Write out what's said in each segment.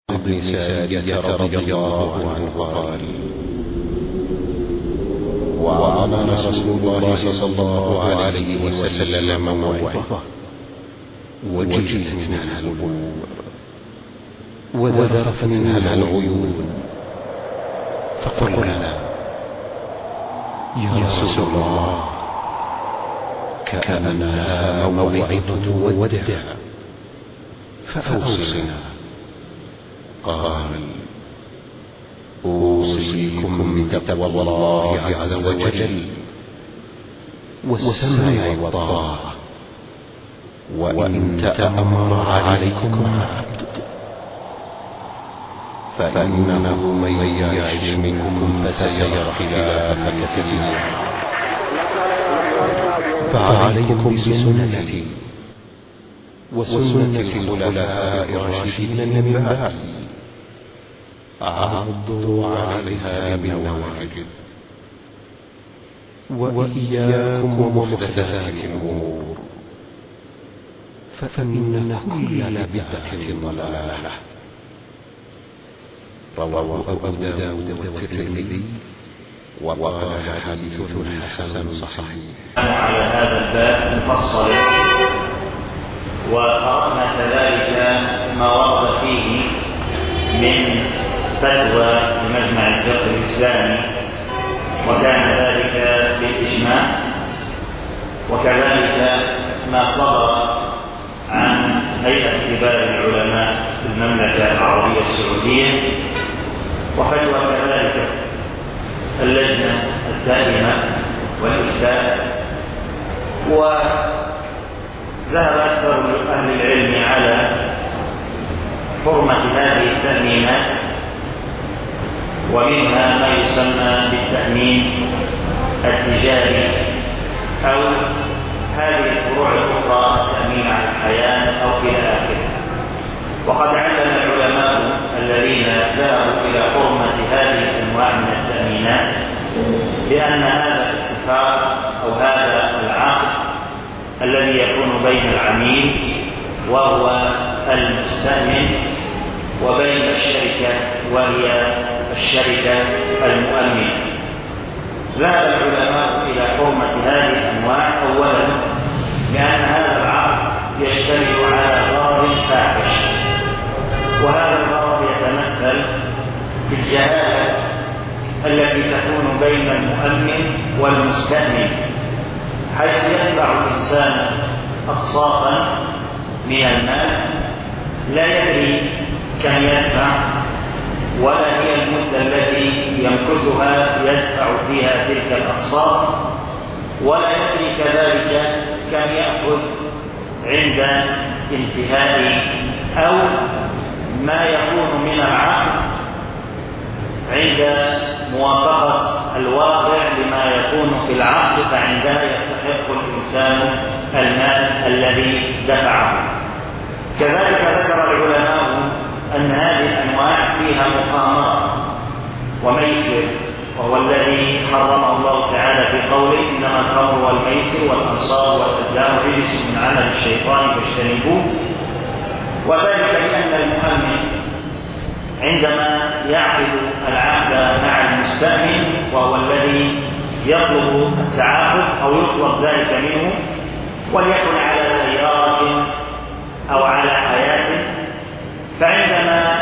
بن سارية رضي الله عنه قال: وعظنا رسول الله صلى الله عليه وسلم موعظة وجلت منها القلوب وذرفت منها العيون، فقلنا: يا رسول الله، كأنها موعظة وداع، فأوصنا. قال: أوصيكم بتقوى الله عز وجل والسمع والطاعة، وإن تأمر عليكم عبد، فإنه من يعش منكم فسيرى اختلافا كثيرا، فعليكم بسنتي وسنة الخلفاء الراشدين من بعدي، عضوا عليها بالنواجذ، وإياكم ومحدثات الأمور، فإن كل بدعة ضلالة. رواه أبو داود والترمذي وقال حديث حسن صحيح. على هذا الباب مفصل، وقرأنا كذلك ما ورد فيه من فتوى لمجمع الفقه الإسلامي، وكان ذلك بالإجماع، وكذلك ما صدر عن هيئة كبار العلماء في المملكة العربية السعودية، وفتوى كذلك اللجنة الدائمة والإفتاء. وذهب أكثر أهل العلم على حرمة هذه التأمينات، ومنها ما يسمى بالتأمين التجاري، أو هذه الفروع الأخرى التأمين على الحياة أو إلى آخره. وقد علم العلماء الذين ذهبوا إلى حرمة هذه الأنواع من التأمينات بأن هذا الاتفاق أو هذا العقد الذي يكون بين العميل وهو المستأمن وبين الشركة وهي الشركة المؤمنة، ذهب العلماء إلى حرمة هذه الأنواع أولا لأن هذا العقد يشتمل على غرض فاحش، وهذا الغرض يتمثل في الجهالة التي تكون بين المؤمن والمستأمن، حيث يدفع الإنسان أقساطا من المال لا يدري كم يدفع، ولا هي المدة التي يمكثها يدفع فيها تلك الأقساط، ولا يدري كذلك كم يأخذ عند انتهاء أو ما يكون من العقد عند موافقة الواقع لما يكون في العقد، فعندها يستحق الإنسان المال الذي دفعه. كذلك ذكر العلماء أن هذه الأنواع فيها مقامرة وميسر، وهو الذي حرمه الله تعالى في قوله: إنما الخمر والميسر والأنصاب والأزلام رجس من عمل الشيطان فاجتنبوه. وذلك لأن المؤمن عندما يعقد العقد مع المستأمن، وهو الذي يطلب التعاقد أو يطلب ذلك منه، وليكن على سيارة أو على حياة، فعندما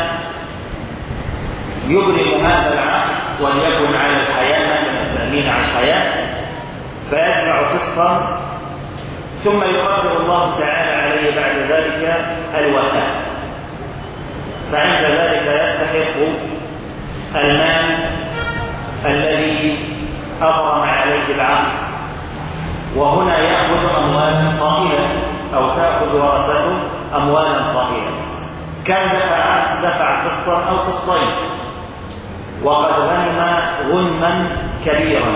يبرم هذا العقد وليكن على الحياة مثل التأمين على الحياة، فيدفع قسطا ثم يقدر الله تعالى عليه بعد ذلك الوفاة، فعند ذلك يستحق المال الذي أبرم عليه العقد، وهنا يأخذ أموالا طائلة أو تأخذ ورثته أموالا طائلة، كان دفع قسطا أو قسطين وقد غنم غنما كبيرا.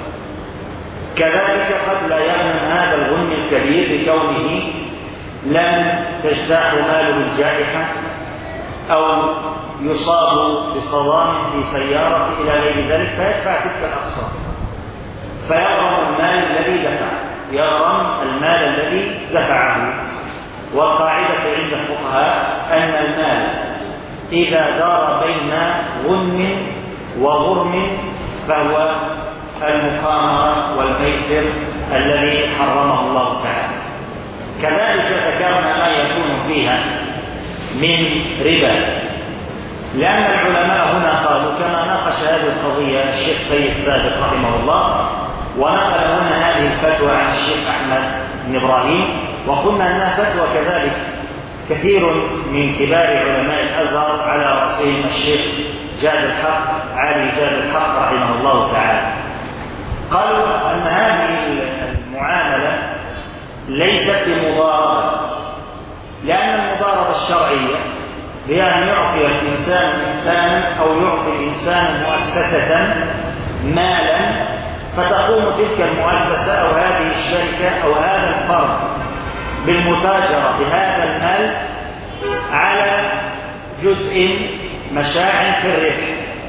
كذلك قد لا يغنم هذا الغنم الكبير لكونه لم تجتاح ماله الجائحة أو يصاب بصدام في سيارة إلى غير ذلك، فيدفع تلك الأقساط، فيغرم المال الذي دفع، يغرم المال الذي دفعه. والقاعدة عند الفقهاء أن المال إذا دار بين غنم وغرم فهو المقامرة والميسر الذي حرمه الله تعالى. كذلك ذكرنا ما يكون فيها من ربا، لأن العلماء هنا قالوا كما ناقش هذه القضية الشيخ سيد سابق رحمه الله، ونقل هنا هذه الفتوى عن الشيخ أحمد بن إبراهيم، وقلنا أنها فتوى كذلك كثير من كبار علماء الأزهر على رأسهم الشيخ جاد الحق علي جاد الحق رحمه الله تعالى. قالوا أن هذه المعاملة ليست بمضاربة، لأن المضاربة الشرعية هي أن يعطي الإنسان إنسانا أو يعطي الإنسان مؤسسة مالا، فتقوم تلك المؤسسة أو هذه الشركة أو هذا الفرد بالمتاجرة بهذا المال على جزء مشاع في الربح.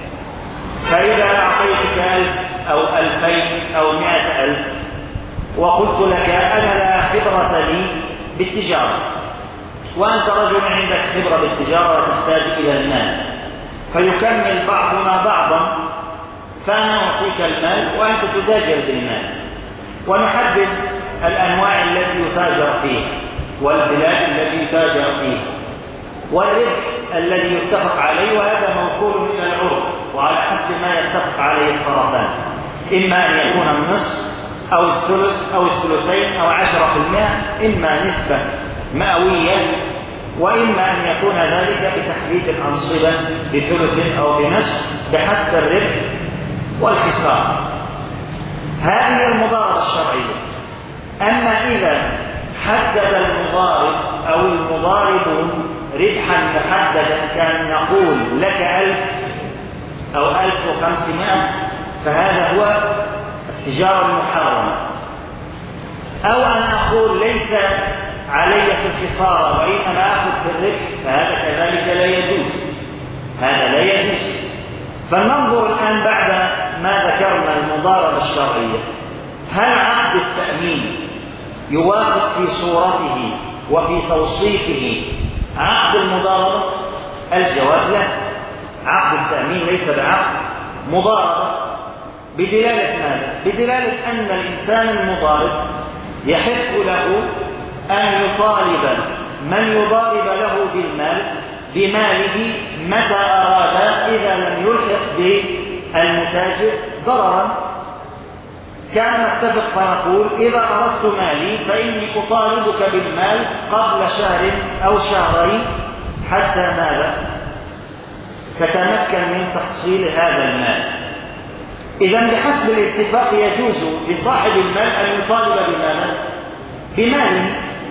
فإذا أعطيتك 1000 أو 2000 أو 100,000 وقلت لك أنا لا خبرة لي بالتجارة، وأنت رجل عندك خبرة بالتجارة وتحتاج إلى المال، فيكمل بعضنا بعضا، فأنا أعطيك المال وأنت تتاجر بالمال، ونحدد الأنواع التي يتاجر فيها والبلاد التي يتاجر فيها والربح الذي يتفق عليه، وهذا موكول إلى العرف وعلى حسب ما يتفق عليه الطرفان، إما أن يكون النصف أو الثلث أو الثلثين أو 10%، إما نسبة مئوية، وإما أن يكون ذلك بتحديد الأنصبة بثلث أو بنصف بحسب الربح والخسارة. هذه المضاربة الشرعية. أما إذا حدد المضارب أو المضاربون ربحا محددا، كان نقول لك 1000 أو 1500، فهذا هو التجارة المحرمة. أو أن أقول ليس علي في الخسارة وإنما أخذ في الربح، فهذا كذلك لا يجوز، هذا لا يجوز. فلننظر الآن بعد ما ذكرنا المضاربة الشرعية، هل عقد التأمين يوافق في صورته وفي توصيفه عقد المضاربة؟ الجواب لا، عقد التأمين ليس بعقد مضاربة. بدلالة ماذا؟ بدلالة أن الإنسان المضارب يحق له أن يطالب من يضارب له بالمال بماله متى أراد، إذا لم يلحق بالمتاجر ضررا. كان نتفق فنقول إذا أردت مالي فإني أطالبك بالمال قبل شهر أو شهرين حتى ماذا؟ تتمكن من تحصيل هذا المال. إذن بحسب الاتفاق يجوز لصاحب المال أن يطالب بماله،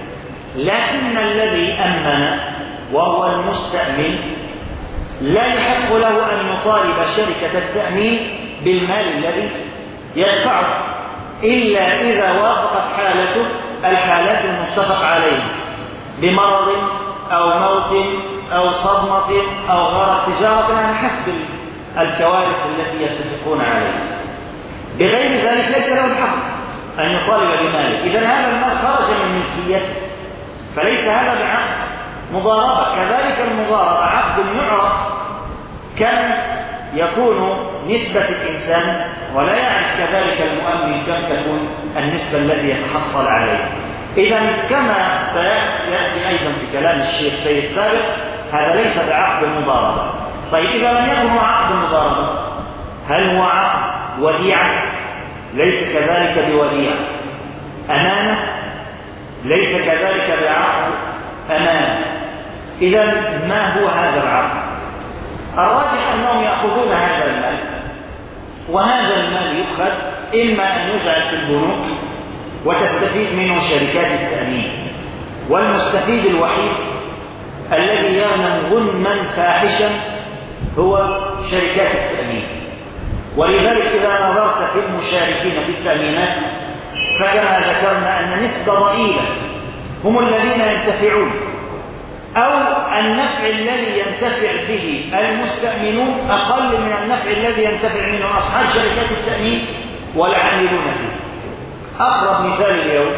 لكن الذي أمن وهو المستأمن لا يحق له أن يطالب شركة التأمين بالمال الذي يدفعه، إلا إذا وافقت حالته الحالات المتفق عليها بمرض أو موت أو صدمة أو غرق تجارة على حسب الكوارث التي يتفقون عليها. بغير ذلك ليس له الحق أن يطالب بماله. إذن هذا المال خرج من ملكيته، فليس هذا بعقد مضاربة. كذلك المضاربة عقد يعرف كم يكون نسبة الإنسان، ولا يعرف كذلك المؤمن كم تكون النسبة التي يتحصل عليها. إذن كما سيأتي أيضا في كلام الشيخ سيد سابق، هذا ليس بعقد المضاربة. طيب إذا لم يكن عقد المضاربة، هل هو عقد وديعة؟ ليس كذلك بوديعة. أمانة؟ ليس كذلك بعقد أمانة. إذن ما هو هذا العقد؟ الراجح أنهم يأخذون هذا المال، وهذا المال يؤخذ إما أن يجعل في البنوك وتستفيد منه شركات التأمين، والمستفيد الوحيد الذي يغنم غنما فاحشا هو شركات التأمين. ولذلك إذا نظرت في المشاركين في التأمينات فكما ذكرنا أن نسبة ضئيلة هم الذين ينتفعون، أو النفع الذي ينتفع به المستأمنون أقل من النفع الذي ينتفع منه أصحاب شركات التأمين والعاملون فيه. أقرب مثال اليوم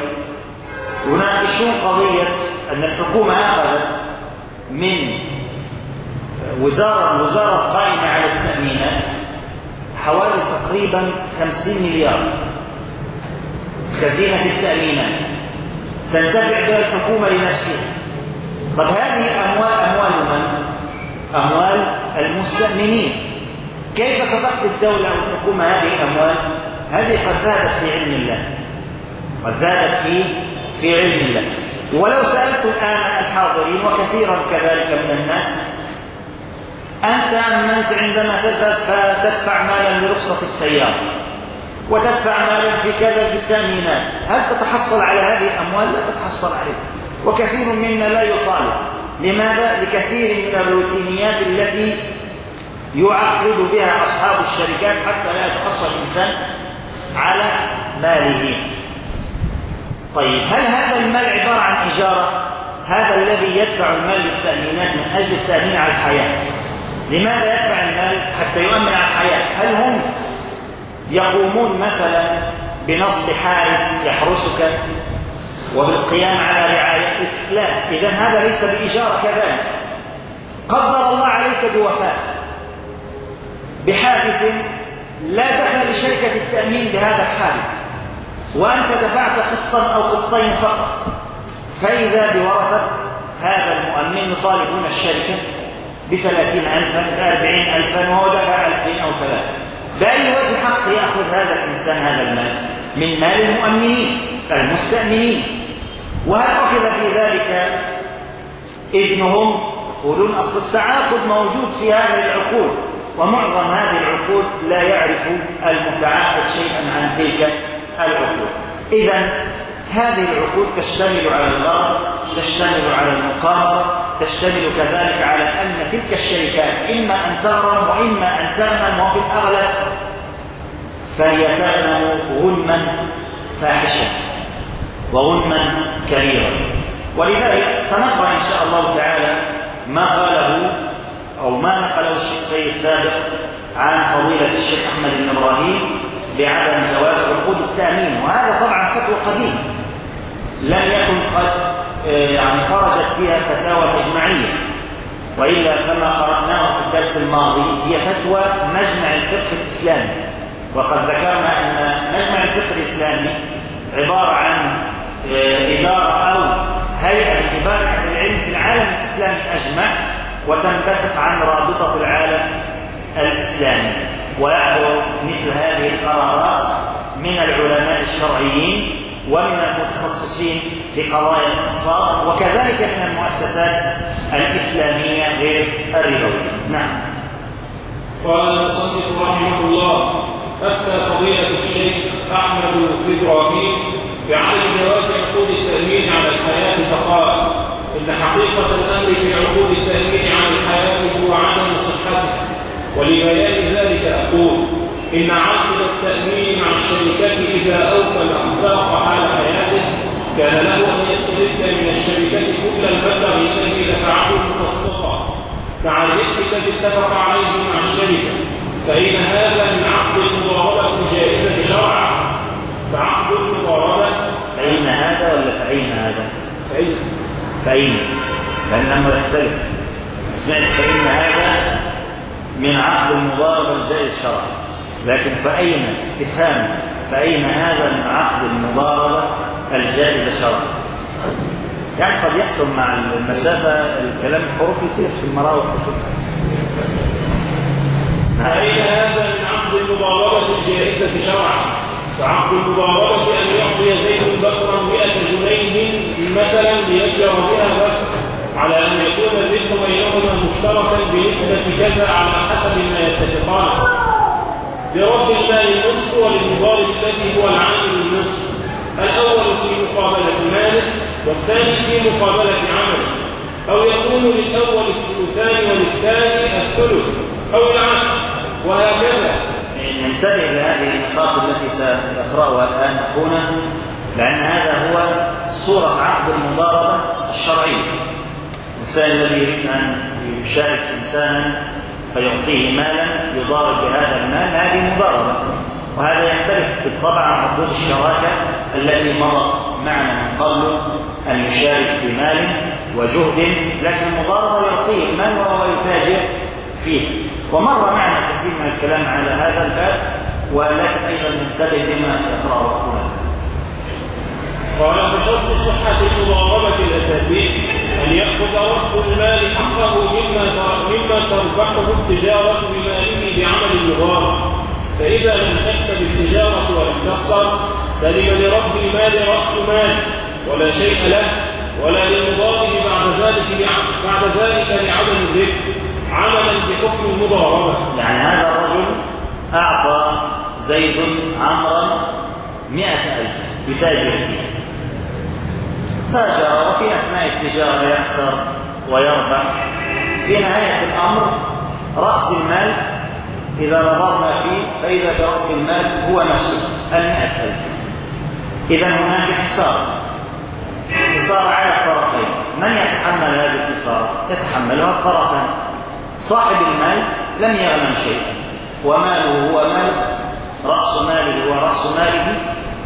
يناقشون قضية أن الحكومة أخذت من وزارة قائمة على التأمينات حوالي تقريبا 50 مليار خزينة التأمينات تنتفع بها الحكومة لنفسها. طب هذه أموال من؟ أموال المستأمنين. كيف تغطي الدولة أو الحكومة هذه الأموال؟ هذه قد زادت في علم الله، قد زادت في علم الله. ولو سألت الآن الحاضرين وكثيرا كذلك من الناس، أنت أمنت عندما تذهب فتدفع مالا لرخصة السيارة وتدفع مالا في كذا في التأمينات، هل تتحصل على هذه الأموال؟ لا تتحصل عليها. وكثير منا لا يطالب. لماذا؟ لكثير من الروتينيات التي يعقد بها أصحاب الشركات حتى لا يتحصل الإنسان على ماله. طيب هل هذا المال عبارة عن إجارة؟ هذا الذي يدفع المال للتأمينات من أجل التأمين على الحياة، لماذا يدفع المال؟ حتى يؤمن على الحياة. هل هم يقومون مثلا بنصب حارس يحرسك وبالقيام على رعايتك؟ لا. إذن هذا ليس بإجارة. كذلك قدر الله عليك بوفاة بحادث لا دخل لشركة التأمين بهذا الحادث، وأنت دفعت قسطا أو قسطين فقط، فإذا بورثة هذا المؤمن يطالبون الشركة ب30,000 ب40,000 وهو دفع 2,000 أو 3. بأي وجه حق يأخذ هذا الإنسان هذا المال؟ من مال المؤمنين المستأمنين. وهل أخذ في ذلك إذنهم؟ يقولون أصل التعاقد موجود في هذه العقود، ومعظم هذه العقود لا يعرف المتعاقد شيئا عن تلك العقود. إذن هذه العقود تشتمل على الغرض، تشتمل على المقامرة، تشتمل كذلك على أن تلك الشركات إما أن تغرم وإما أن تغنم، وفي الأغلب فليتغنموا غنما فاحشا وغنما كبيرا. ولذلك سنقرأ إن شاء الله تعالى ما قاله أو ما نقله الشيخ سيد سابق عن فضيلة الشيخ أحمد بن إبراهيم بعدم جواز عقود التأمين. وهذا طبعا فتوى قديم لم يكن قد خرجت فيها فتاوى مجمعية، وإلا كما قرأناه في الدرس الماضي هي فتوى مجمع الفقه الإسلامي. وقد ذكرنا أن مجمع الفقه الإسلامي عبارة عن إدارة أو هيئة لكبار أهل العلم في العالم الإسلامي أجمع، وتنبثق عن رابطة العالم الإسلامي، ويحضر مثل هذه القرارات من العلماء الشرعيين ومن المتخصصين في قضايا الاقتصاد، وكذلك من المؤسسات الإسلامية غير الربوية. نعم. قال المصنف رحمه الله: أفتى فضيلة الشيخ أحمد بن إبراهيم بعدم جواز عقود التأمين على الحياة، فقال: إن حقيقة الأمر في عقود التأمين على الحياة هو عدم صحته. ولبيان ذلك أقول: إن عقد التأمين مع الشركة إذا أوفى الأخلاق حال حياته كان له أن يسترد من الشركة كل المبلغ الذي دفعه مخصصا مع الربح الذي اتفق عليه مع الشركة، فإن هذا من عقد المضاربة جائزة شرعا. فعقد المضاربة فإن هذا ولا فإن هذا؟ فإن لأن الأمر يختلف. سمعت فإن هذا من عقد المضاربة الجائز شرعا، لكن فأين استفهام فأين هذا من عقد المضاربة الجائز شرعا؟ يعني قد يحصل مع المسافة الكلام الحروف يصير في المراوح. فأين هذا من عقد المضاربة الجائزة شرعا؟ فعقد المضاربة أن يعطي زيد بكرا 100 جنيه مثلا ليأجر بها بكر، على أن يكون الربح بينهما مشتركا بنسبة كذا على حسب ما يتفقان، لرد المال النصف وللمضارب الذي هو العامل النصف، الأول في مقابلة ماله والثاني في مقابلة عمله، أو يكون للأول الثلثان وللثاني الثلث أو العكس، وهكذا. ننتبه لهذه النقاط التي سنقرأها الآن هنا، لأن هذا هو صورة عقد المضاربة الشرعية. الإنسان الذي يريد أن يشارك إنسانا فيعطيه مالا يضارب بهذا المال، هذه مضاربة، وهذا يختلف بالطبع عن عقود الشراكة التي مرت معنا من قبل، أن يشارك بمال وجهد، لكن المضاربة يعطيه المال وهو يتاجر فيه. ومر معنا كثير من الكلام على هذا الباب، ولكن أيضا ننتبه لما يقرأه هنا. قال فشرط صحة المضاربة الأساسي أن يأخذ رب المال حقه مما تربحه التجارة بماله بعمل المضارب، فإذا لم تكسب التجارة ولم تخسر سلم لرب المال رأس مال ولا شيء له، ولا للمضارب بعد ذلك لعدم الربح عملا بحكم المضاربة. يعني هذا الرجل أعطى زيد عمرا 100,000 يتاجر فيه، تاجر وفي أثناء التجارة يخسر ويربح. في نهاية الأمر رأس المال إذا نظرنا فيه فإذا برأس المال هو نفسه 100,000. إذا هناك خسارة على الطرفين. من يتحمل هذه الخسارة؟ يتحملها الطرفان. صاحب المال لم يغنم شيئا، وماله هو مال، رأس ماله هو رأس ماله،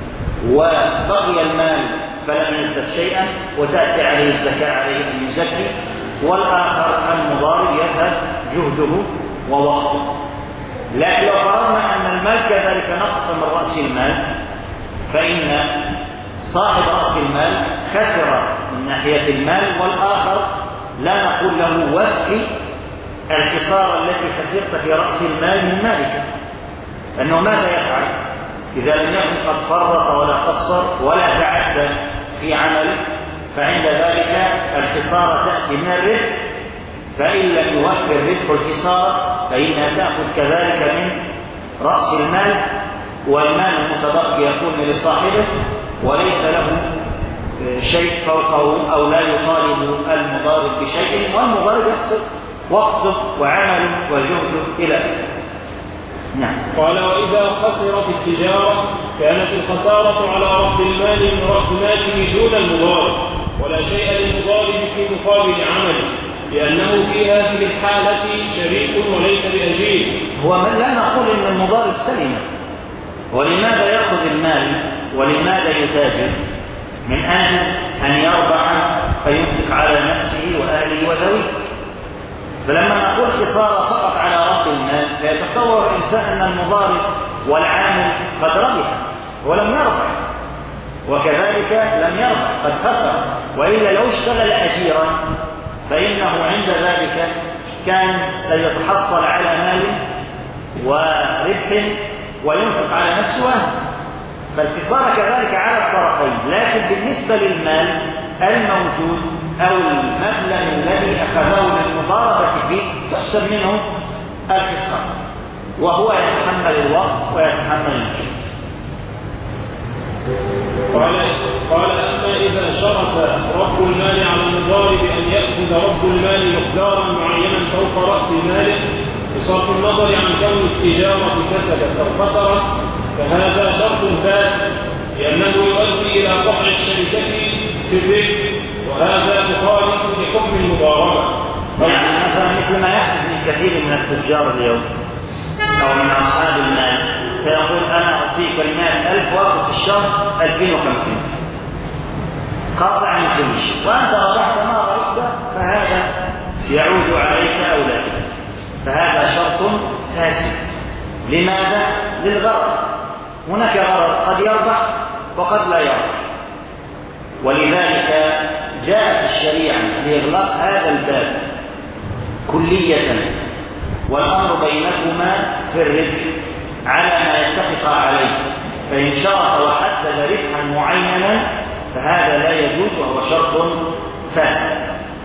وبقي المال فلم يزدد شيئا وتأتي عليه الزكاة عليه أن يزكي، والآخر المضارب يذهب جهده ووقته. لكن لو فرضنا أن المال كذلك نقص من رأس المال فإن صاحب رأس المال خسر من ناحية المال، والآخر لا نقول له وفي الخسارة التي خسرت في رأس المال من مالك، أنه ماذا يفعل إذا لم يكن قد فرط ولا قصر ولا تعدى في عمله؟ فعند ذلك الخسارة تأتي من الربح، فإن لم يوفر الربح الخسارة فإنها تأخذ كذلك من رأس المال، والمال المتبقي يكون لصاحبه وليس له شيء فوقه، أو لا يطالب المضارب بشيء، والمضارب يخسر وقته وعمله وجهده إلى آخره. نعم. قال وإذا خسرت التجارة كانت الخسارة على رب المال من رأس ماله دون المضارب، ولا شيء للمضارب في مقابل عمله، لأنه في هذه الحالة شريك وليس بأجير. هو لا نقول إن المضارب سلم. ولماذا يأخذ المال ولماذا يتاجر؟ من أجل أن يربح فينفق على نفسه وأهله وذويه. فلما نقول خسارة فقط على رب المال فيتصور الإنسان أن المضارب والعامل قد ربح ولم يربح، وكذلك لم يربح قد خسر، وإلا لو اشتغل أجيرا فإنه عند ذلك كان سيتحصل على مال وربح وينفق على نفسه وأهله. فالخسارة كذلك على الطرفين، لكن بالنسبة للمال الموجود أو المبلغ الذي أخذه للمضاربة فيه تحسب منه الخسارة، وهو يتحمل الوقت ويتحمل الجهد. قال أما إذا شرط رب المال على المضارب أن يأخذ رب المال مقدارا معينا فوق رأس ماله بصرف النظر عن كون التجارة كسبت أو خسرت، فهذا شرط فاسد، لأنه يؤدي إلى قطع الشركة في الربح، وهذا مخالف لحكم المضاربة. يعني مثلا مثل ما يحدث من كثير من التجار اليوم أو من أصحاب المال، فيقول أنا أعطيك المال 1000 وأخذ في الشهر 2050 قاطع عن كل شيء، وأنت ربحت ما ربحت فهذا يعود عليك أو لا، فهذا شرط فاسد. لماذا؟ للغرض. هناك غرض قد يربح وقد لا يربح، ولذلك جاءت الشريعة لإغلاق هذا الباب كلية، والأمر بينكما في الربح على ما يتفق عليه، فإن شرط وحدد ربحا معينا فهذا لا يجوز وهو شرط فاسد.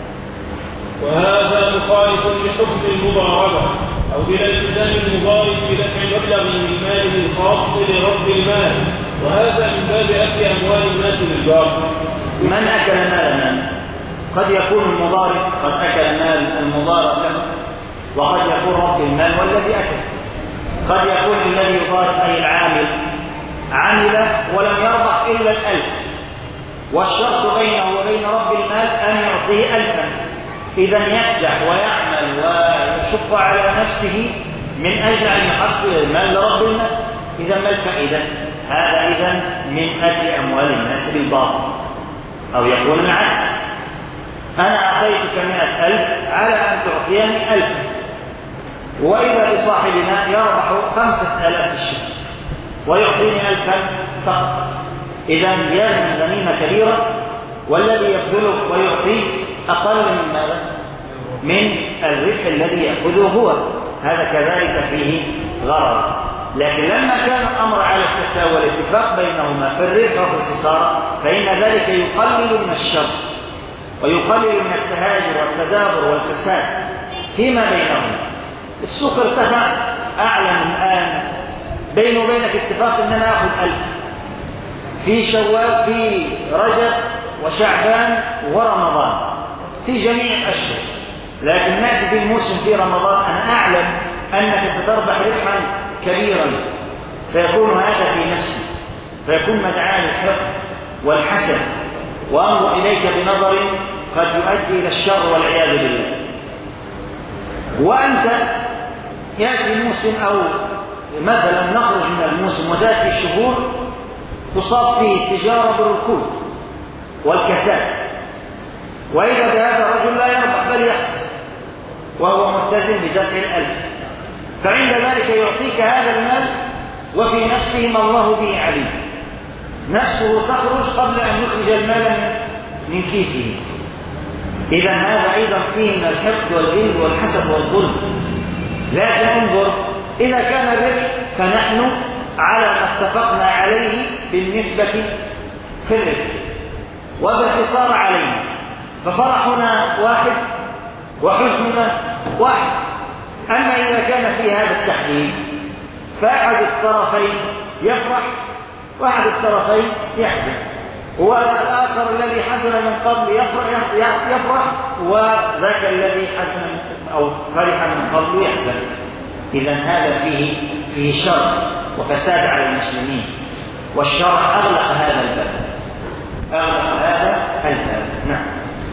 وهذا مخالف لحكم المضاربة، أو بلا التزام المضارب بدفع مبلغ من ماله الخاص لرب المال، وهذا من باب أكل أموال الناس بالباطل. من أكل مالنا؟ قد يكون المضارب قد أكل مال المضارب له، وقد يكون رب المال والذي أكل. قد يكون الذي يضارب أي العامل عمل ولم يربح إلا 1000، والشرط بينه وبين رب المال أن يعطيه 1000. إذا ينجح ويعمل ويشق على نفسه من أجل أن يحصل المال لرب المال. إذا ما الفائدة؟ هذا إذن من أكل أموال الناس بالباطل. أو يكون العكس، أنا أعطيتك 100,000 على أن تعطيني 1000، وإذا بصاحبنا يربح 5000 في الشهر ويعطيني 1000 فقط، إذا يرمي غنيمة كبيرة والذي يبذله ويعطيه أقل من ماذا؟ من الربح الذي يأخذه هو. هذا كذلك فيه غرر. لكن لما كان الأمر على التساوي والاتفاق بينهما في الربح وفي الخسارة فإن ذلك يقلل من الشر ويقلل من التهاجر والتدابر والفساد فيما بينهم. السوق ارتفع، أعلم الآن بيني وبينك اتفاق أن أنا أخذ 1000 في شوال في رجب وشعبان ورمضان في جميع الأشهر، لكن نأتي في الموسم في رمضان أنا أعلم أنك ستربح ربحا كبيرا، فيكون هذا في نفسي، فيكون مدعاة للحقد والحسد وأنظر إليك بنظر قد يؤدي إلى الشر والعياذ بالله. وأنت يأتي الموسم أو مثلا نخرج من الموسم وتأتي الشهور تصاب فيه التجارة بالركود والكساد، وإذا بهذا الرجل لا يربح بل يخسر وهو ملتزم بدفع 1000، فعند ذلك يعطيك هذا المال وفي نفسه ما الله به عليم، نفسه تخرج قبل أن يخرج المال من كيسه. إذا هذا أيضا فيه من الحقد والغل والحسد والظلم. لكن انظر، إذا كان الربح فنحن على ما اتفقنا عليه بالنسبة في الربح، وبالخسارة علينا، ففرحنا واحد وحزننا واحد. أما إذا كان في هذا التحديد فأحد الطرفين يفرح وأحد الطرفين يحزن، والآخر الذي حزن من قبل يفرح وذاك الذي حزن أو فرح من قبل يحزن. إذن هذا فيه شر وفساد على المسلمين، والشرع أغلق هذا الباب، أغلق هذا الباب. نعم.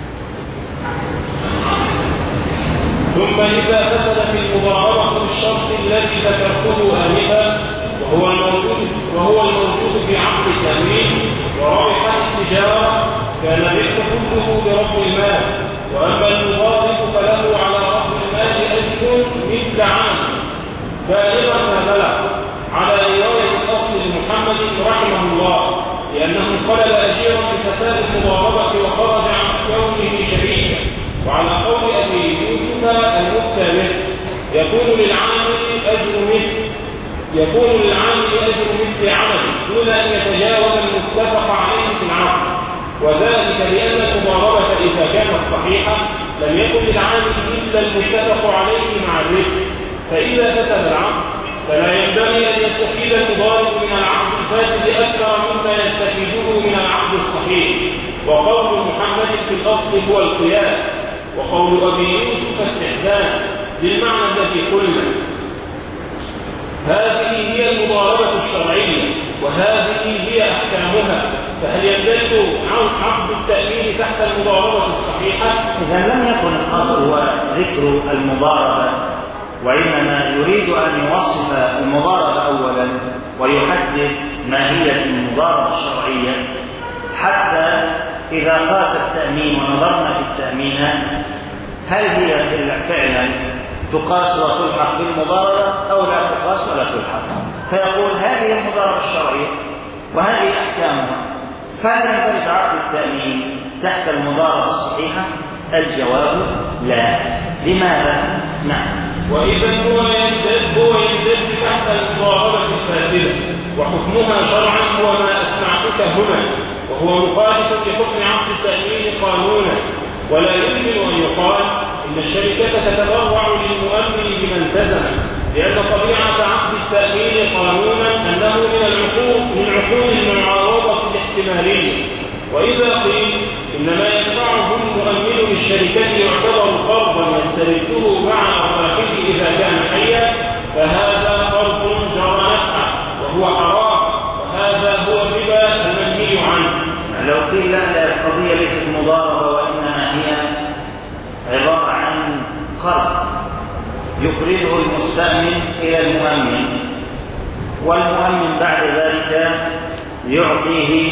ثم إذا فسد في المضاربة بالشرط الذي ذكرته آنفا وهو الموجود في عقد التأمين وربح التجارة، كان الربح كله برب المال، وأما المضارب فله على رب المال أجر مثل عام بالغا ما بلغ، على رواية الأصل لمحمد رحمه الله، لأنه انقلب أجيرا بفساد المضاربة وخرج عن كونه شريكا. وعلى قول أبي يوسف المختلف يكون للعامل أجر مثل عمله دون أن يتجاوز المتفق عليه في العقد، وذلك لأن المضاربة إذا كانت صحيحة لم يكن للعامل إلا المتفق عليه مع الربح، فإذا فسد العقد فلا ينبغي أن يستفيد المضارب من العقد الفاسد أكثر مما يستفيده من العقد الصحيح. وقول محمد في الأصل هو القياس، وقول أبي يوسف استحسان بالمعنى الذي قلنا. هذه هي المضاربة الشرعية وهذه هي أحكامها، فهل يندرج عقد التأمين تحت المضاربة الصحيحة؟ إذا لم يكن الأصل هو ذكر المضاربة، وإنما يريد أن يوصف المضاربة أولا ويحدد ماهية المضاربة الشرعية، حتى إذا قاس التأمين ونظرنا في التأمينات هل هي فعلا تقاس وتلحق بالمضاربة أو لا تقاس ولا تلحق، فيقول هذه المضاربة الشرعية وهذه أحكامها، فهل يندرج عقد التأمين تحت المضاربة الصحيحة؟ الجواب لا. لماذا؟ نعم. وإذا هو يندرج تحت المضاربة الفاسدة، وحكمها شرعا هو ما أسمعتك هنا، وهو مخالف لحكم عقد التأمين قانونا. ولا يمكن أن يقال إن الشركة تتبرع للمؤمن بما التزم، لأن طبيعة عقد التأمين قانونا أنه من عقود المعاوضة الاحتمالية. وإذا قيل إنما يدفعه المؤمن للشركة يعتبر قرضا يسترده مع أرباحه إذا كان حيا، فهذا قرض جرى نفعه وهو حرام، وهذا هو الربا المنهي عنه. لو قيل لا القضية ليست مضاربة وإنما هي عبارة عن قرض يقرضه المستأمن إلى المؤمن، والمؤمن بعد ذلك يعطيه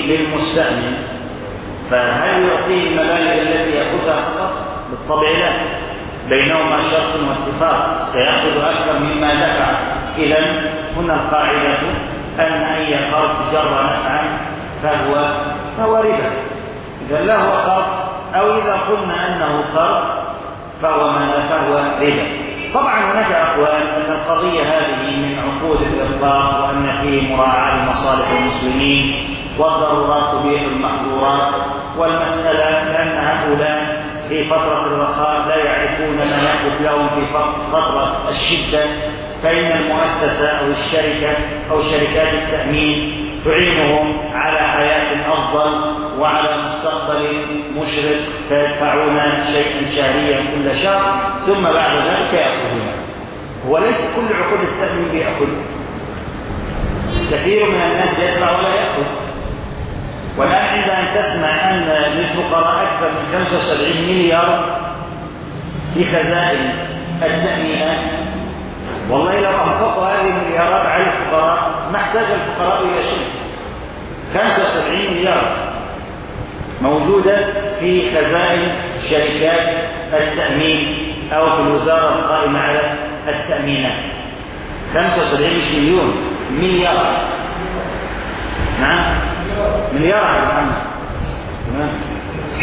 للمستأمن، فهل يعطيه المبالغ التي يأخذها فقط؟ بالطبع لا، بينهما شرط واتفاق سيأخذ أكثر مما دفع. إذن هنا القاعدة أن أي قرض جر نفعا فهو ربا. إذا لا هو قرض، أو إذا قلنا أنه قرض فهو ربا. طبعا هناك أقوال أن القضية هذه من عقود الإرفاق، وأن فيه مراعاة لمصالح المسلمين والضرورات تبيح المحظورات، والمسألة لأن هؤلاء في فترة الرخاء لا يعرفون ما يحدث لهم في فترة الشدة، فإن المؤسسة أو الشركة أو شركات التأمين تعينهم على حياة أفضل وعلى مستقبل مشرق، فيدفعون شيئا شهريا كل شهر ثم بعد ذلك يأخذون. وليس كل عقود التأمين بيأخذ، كثير من الناس يدفع ولا يأخذ. والآن عند أن تسمع أن للفقراء أكثر من 75 مليار في خزائن التأمينات، والله لو أنفقوا هذه المليارات على الفقراء ما احتاج الفقراء إلى شيء. 75 مليار موجودة في خزائن شركات التأمين أو في الوزارة القائمة على التأمينات. 75 مليون مليار، نعم مليار يا محمد. ف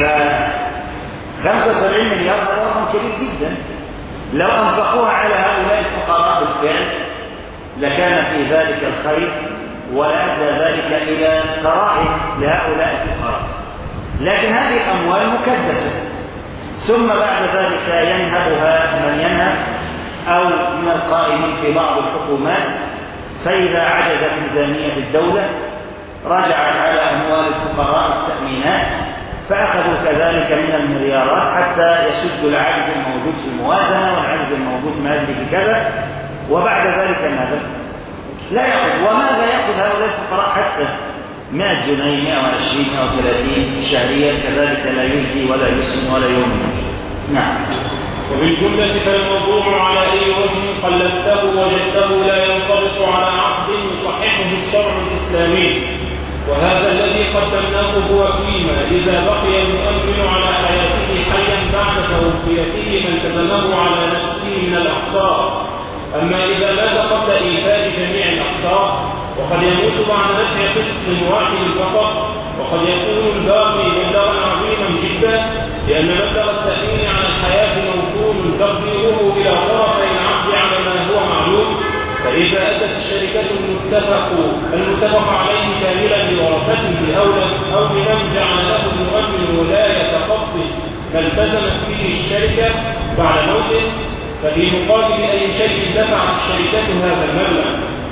75 مليار هذا رقم كبير جدا. لو أنفقوها على هؤلاء الفقراء بالفعل لكان في ذلك الخير، ولأدى ذلك إلى كراهية لهؤلاء الفقراء. لكن هذه الأموال مكدسة، ثم بعد ذلك ينهبها من ينهب أو من القائمين في بعض الحكومات، فإذا عجزت ميزانية الدولة رجعت على أموال الفقراء التأمينات، فأخذوا كذلك من المليارات حتى يسدوا العجز الموجود في الموازنة والعجز الموجود من أجل كذا، وبعد ذلك ماذا؟ لا يأخذ. وماذا يأخذ هؤلاء الفقراء حتى 100 جنيه 120 أو 30 شهريا، كذلك لا يجدي ولا يسمن ولا يؤمن. نعم. وبالجملة فالموضوع على أي وجه قلدته وجدته لا ينطبق على عقد يصححه الشرع الإسلامي، وهذا الذي قدمناه هو فيما إذا بقي المؤمن على حياته حيا بعد توفيته ما التزمه على نفسه من الأقساط. أما إذا مات قبل إيفاء جميع الأقساط وقد يموت بعد دفع قسط واحد فقط، وقد يكون الباقي مبلغا عظيما جدا، لأن مبلغ التأمين على الحياة موكول تقديره إلى طرفي العقد على ما هو معلوم، فإذا أتت الشركة المتفق عليه كاملا لورثته أو بمن جعل له المؤمن ولاية قبض ما التزمت به الشركة بعد موته، ففي مقابل أي شيء دفعت الشركة هذا المبلغ.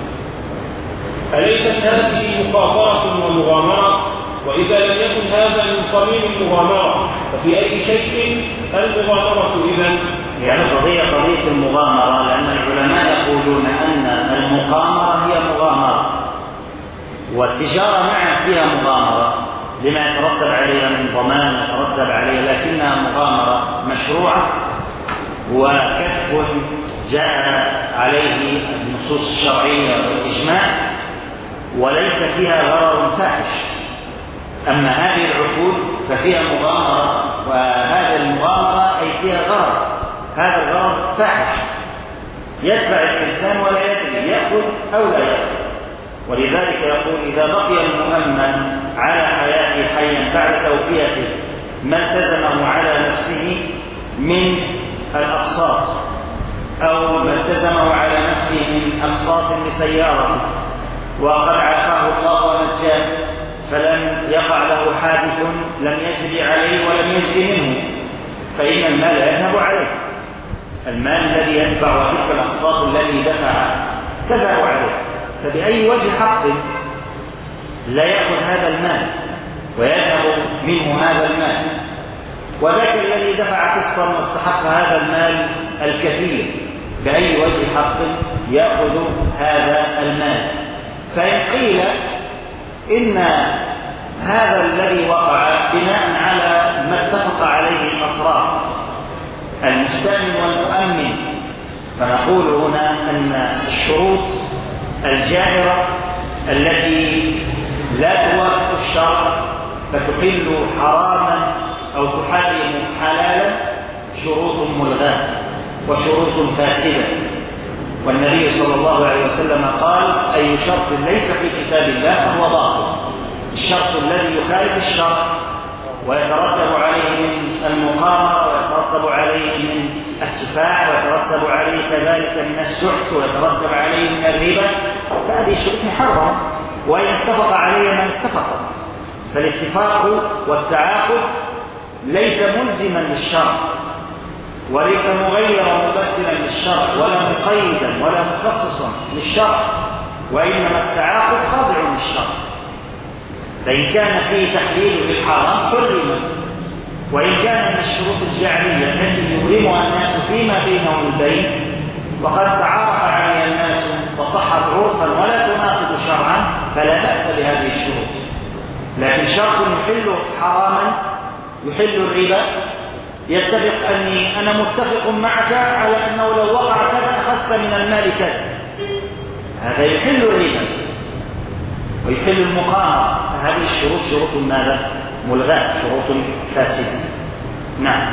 أليست هذه مخاطرة ومغامرة؟ وإذا لم يكن هذا من صميم المغامرة ففي أي شيء المغامرة إذن؟ يعني قضية المغامرة، لأن العلماء يقولون أن المغامرة هي مغامرة، والتجارة معها فيها مغامرة لما يترتب عليها من ضمان يترتب عليها، لكنها مغامرة مشروعة وكسب جاء عليه النصوص الشرعية والإجماع، وليس فيها غرر فاحش. أما هذه العقود ففيها مغامرة، وهذه المغامرة أي فيها غرر، هذا الغرر فاحش يتبع الإنسان ولا يدري يأخذ أو لا يأخذ. ولذلك يقول إذا بقي المؤمن على حياته حيا بعد توفيته ما التزمه على نفسه من الأقساط أو ما التزمه على نفسه من أقساط لسيارته، وقد عافاه الله ونجاه فلم يقع له حادث لم يجري عليه ولم يجري منه، فإن المال يذهب عليه. المال الذي يتبع تلك الأقساط الذي دفع تذهب عليه، فبأي وجه حق لا يأخذ هذا المال ويذهب منه هذا المال، وذاك الذي دفع قسطا واستحق هذا المال الكثير بأي وجه حق يأخذ هذا المال. فإن قيل إن هذا الذي وقع بناء على ما اتفق عليه الأطراف المستأمن والمؤمن، فنقول هنا أن الشروط الجائرة التي لا توافق الشرع فتحل حراما أو تحرم حلالا شروط ملغاة. وشروط فاسدة. والنبي صلى الله عليه وسلم قال: أي شرط ليس في كتاب الله فهو باطل. الشرط الذي يخالف الشرع ويترتب عليه من المقامرة ويترتب عليه من السفاح ويترتب عليه كذلك من السحت ويترتب عليه من الربا، فهذه شروط محرمة، وإن اتفق عليه من اتفق. فالاتفاق والتعاقد ليس ملزما للشرع وليس مغيرا مبدلا للشرع ولا مقيدا ولا مخصصا للشرع، وإنما التعاقد خاضع للشرع. فإن كان فيه تحليل للحرام حرم، وإن كان من الشروط الجعلية التي يبرمها الناس فيما بينهم البين وقد تعارف عليها الناس وصحت عرفا ولا تناقض شرعا فلا بأس بهذه الشروط. لكن شرط يحل حراما، يحل الربا، يتفق أني أنا متفق معك على أنه لو وقع كذا أخذت من المال كذا، هذا يحل الربا ويحل المقامرة. هذه الشروط شروط ماذا؟ ملغاة، شروط فاسدة. نعم.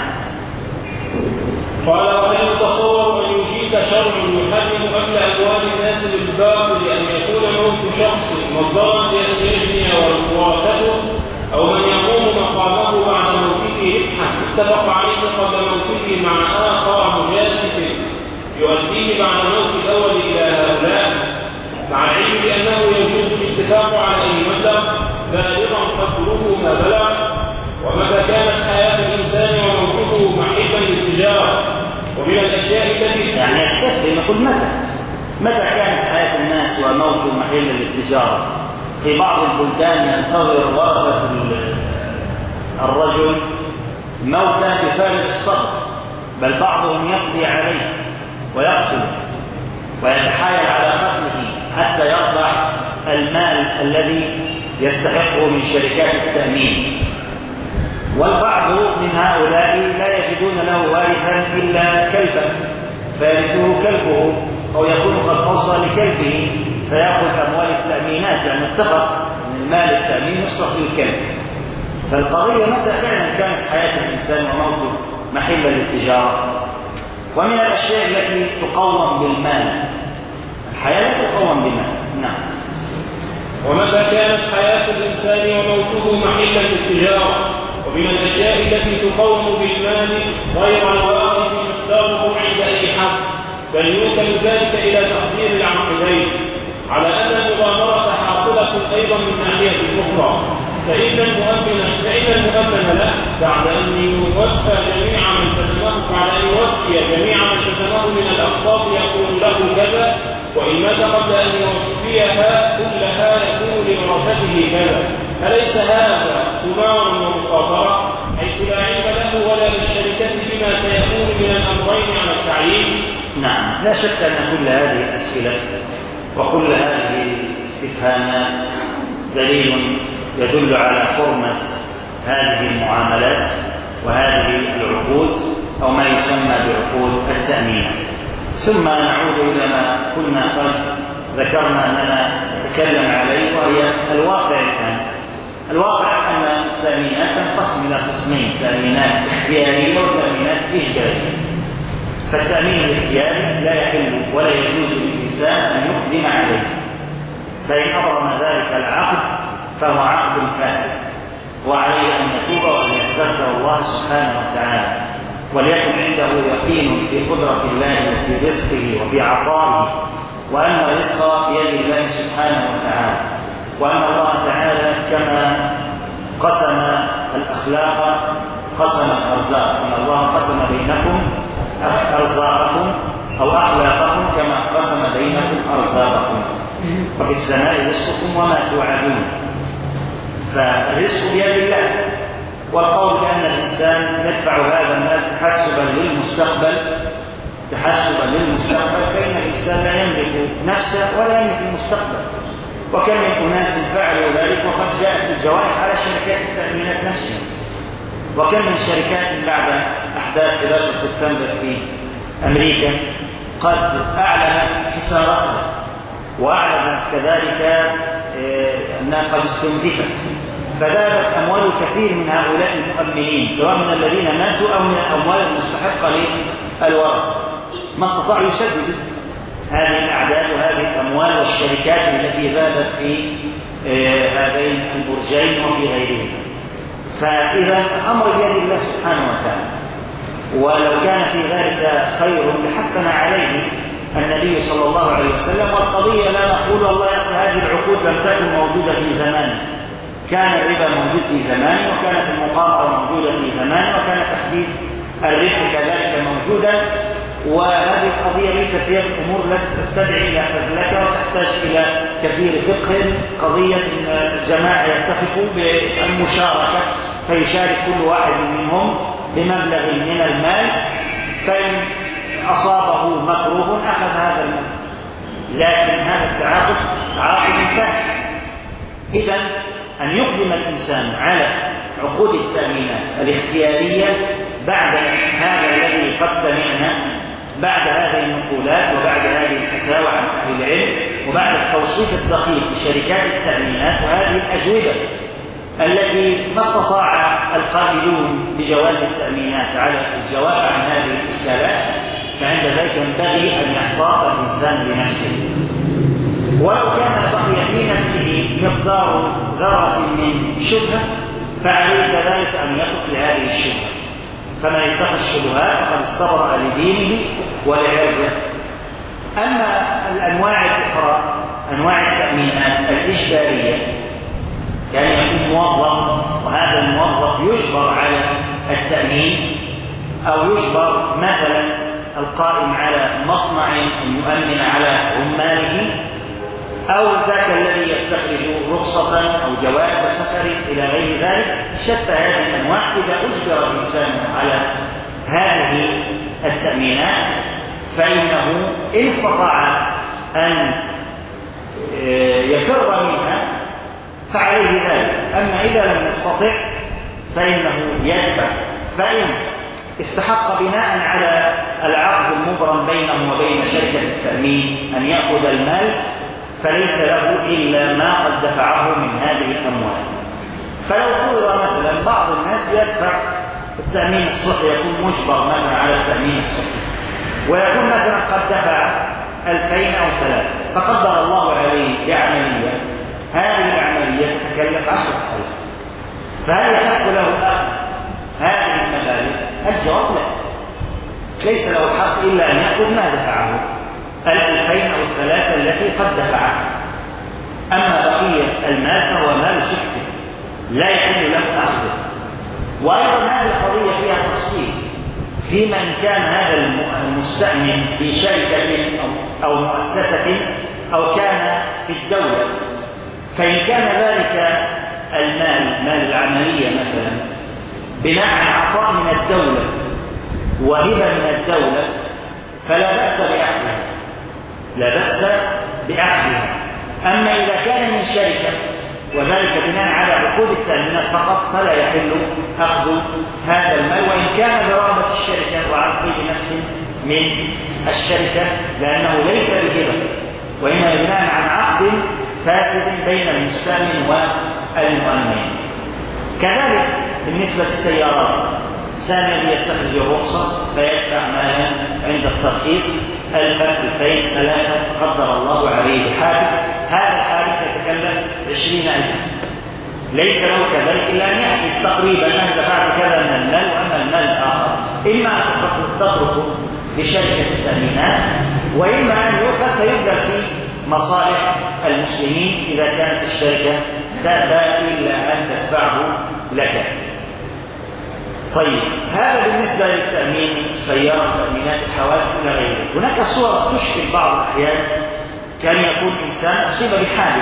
قال: وهل يتصور أن يجيب شرع يحرم أكل أموال الناس بالباطل أن يكون موت شخص مصدرا لأن يجني وورثته، أو من يقوم مقامه بعد موته ربحا اتفق عليه قبل موته مع آخر مجازف يؤديه بعد موت الأول إلى هؤلاء، مع العلم بأنه يجوز الاتفاق على أي مبلغ بالغا قدره ما بلغ، ومتى كانت حياة الإنسان وموته محلا للتجارة. ومن الأشياء التي يعني يستثني نقول متى كانت حياة الناس وموته محلا للتجارة؟ في بعض البلدان ينتظر ورثة الرجل موتا بفارغ الصبر، بل بعضهم يقضي عليه ويقتل ويتحايل على قتله حتى يربح المال الذي يستحقه من شركات التأمين. والبعض من هؤلاء لا يجدون له وارثا إلا كلبا فيرثه كلبه، أو يكون قد أوصى لكلبه فيأخذ أموال التأمينات، لأن اتفق أن المال التأمين يصرف للكلب. فالقضية متى فعلا كانت حياة الإنسان وموته محلا للتجارة. ومن الأشياء التي تقوم بالمال، الحياة لا تقوم بالمال. نعم. ومتى كانت حياة الإنسان وموته محلا للتجارة. ومن الأشياء التي تقوم بالمال غير الواقف مقداره عند أي حد، بل يوكل ذلك إلى تقدير العقدين، على أن المغامرة حاصلة أيضا من ناحية أخرى. فإن المؤمن له بعد أن يوفى جميع من تزمه من الأقساط يقول له كذا، وإن مات قبل أن يوفيها كلها يكون لورثته كذا. أليس هذا قمار ومخاطرة، حيث لا علم له ولا للشركة بما سيكون من الأمرين على التعيين؟ نعم، لا شك أن كل هذه الأسئلة وكل هذه الاستفهامات دليل يدل على حرمة هذه المعاملات وهذه العقود، أو ما يسمى بعقود التأمينات. ثم نعود إلى ما كنا قد ذكرنا أننا نتكلم عليه، وهي الواقع الآن. الواقع أن التأمينات تنقسم إلى قسمين: تأمينات اختيارية وتأمينات إجبارية. فالتأمين الاختياري لا يحل ولا يجوز للإنسان أن يقدم عليه، فإن أبرم ذلك العقد فهو عقد فاسد، وعليه أن يتوب وأن يستغفر الله سبحانه وتعالى، وليكن عنده يقين في قدرة الله وفي رزقه وفي عطائه، وأن الرزق بيد الله سبحانه وتعالى، وأن الله تعالى كما قسم الأخلاق قسم الأرزاق، وأن الله قسم بينكم أرزاقكم أو أخلاقكم كما قسم بينكم أرزاقكم، وفي السماء رزقكم وما توعدون. فالرزق بيد الله، والقول بأن الإنسان يدفع هذا المال تحسبا للمستقبل، فإن الإنسان لا يملك نفسه ولا يملك المستقبل. وكم من أناس فعلوا ذلك وقد جاءت الجوائح على شركات التأمينات نفسها، وكم من شركات بعد أحداث 11 سبتمبر في أمريكا قد أعلنت خسارتها، وأعلنت كذلك أنها قد استنزفت، فذهبت أموال كثير من هؤلاء المؤمنين، سواء من الذين ماتوا أو من الأموال المستحقة للورثة. ما استطاعوا يسددوا هذه الأعداد وهذه الأموال والشركات التي ذابت في هذين البرجين وفي غيرهما. فإذا الأمر بيد الله سبحانه وتعالى، ولو كان في ذلك خير لحثنا عليه النبي صلى الله عليه وسلم. والقضية لا نقول والله هذه العقود لم تكن موجودة في زمانه، كان الربا موجود في زمانه، وكانت المقامرة موجودة في زمانه، وكان تحديد الربح كذلك موجودا. وهذه القضية ليست هي الأمور التي تستدعي إلى فذلك وتحتاج إلى كثير فقه. قضية الجماعة يتفقوا بالمشاركة، فيشارك كل واحد منهم بمبلغ من المال، فإن أصابه مكروه أخذ هذا المال، لكن هذا التعاقد تعاقد فاسد. إذن أن يقدم الإنسان على عقود التأمينات الاختيارية بعد هذا الذي قد سمعنا، بعد هذه النقولات وبعد هذه الفتاوى عن أهل العلم وبعد التوصيف الدقيق لشركات التأمينات وهذه الأجوبة التي ما استطاع القائلون بجواز التأمينات على الجواب عن هذه الإشكالات، فعند ذلك ينبغي أن يحتاط الإنسان بنفسه. ولو كان بقي في نفسه مقدار ذرة من شبهة فعليه كذلك أن يترك لهذه الشبهة، فمن يتقي الشبهات فقد استبرأ لدينه ولعرضه. أما الأنواع الأخرى، أنواع التأمينات الإجبارية، يعني يكون موظف وهذا الموظف يجبر على التأمين، أو يجبر مثلا القائم على مصنع أن يؤمن على عماله، أو ذاك الذي يستخرج رخصة أو جواز سفر إلى غير ذلك. شتى هذه الأنواع إذا أجبر الإنسان على هذه التأمينات فإنه إن استطاع أن يفر منها فعليه ذلك. أما إذا لم يستطع فإنه يدفع. فإن استحق بناء على العقد المبرم بينه وبين شركة التأمين أن يأخذ المال فليس له إلا ما قد دفعه من هذه الأموال. فلو فرض مثلا بعض الناس يدفع التأمين الصحي، يكون مجبر مثلا على التأمين الصحي، ويكون مثلا قد دفع 2000 أو 3، فقدر الله عليه بعملية، هذه العملية تتكلف 10,000، فهل يحق له أخذ هذه المبالغ؟ الجواب لا، ليس له الحق إلا أن يأخذ ما دفعه 2000 أو 3 التي قد دفعها. أما بقية المال فهو مال شخصي لا يحل له أخذه. وأيضا هذه القضية فيها تفصيل، في من كان هذا المستأمن في شركة أو مؤسسة أو كان في الدولة، فإن كان ذلك المال مال العملية مثلا بناء على عطاء من الدولة وهبة من الدولة فلا بأس بأخذها، لا بأس بأخذها. أما إذا كان من شركة وذلك بناء على عقود التأمينات فقط فلا يحل أخذ هذا المال، وإن كان برغبة الشركة وعن طيب نفس من الشركة، لأنه ليس بهبة وإنما بناء عن عقد فاسد بين المستأمن والمؤمن. كذلك بالنسبة للسيارات، الإنسان الذي يتخذ الرخصة فيدفع مالا عند الترخيص 1000 2000 3 قدر الله عليه بحادث، هذا الحادث يتكلف 20,000، ليس له كذلك إلا أن يحسب تقريبا أن دفعت كذا من المال وأما المال الآخر إما أن تتركه لشركة التأمينات وإما أن يؤخذ فيبدأ في مصالح المسلمين إذا كانت الشركة تأبى إلا أن تدفعه لك. طيب، هذا بالنسبة للتأمين السيارة، تأمينات الحوادث إلى غيره. هناك صور تشكل بعض الأحيان، كان يكون إنسان أصيب بحادث،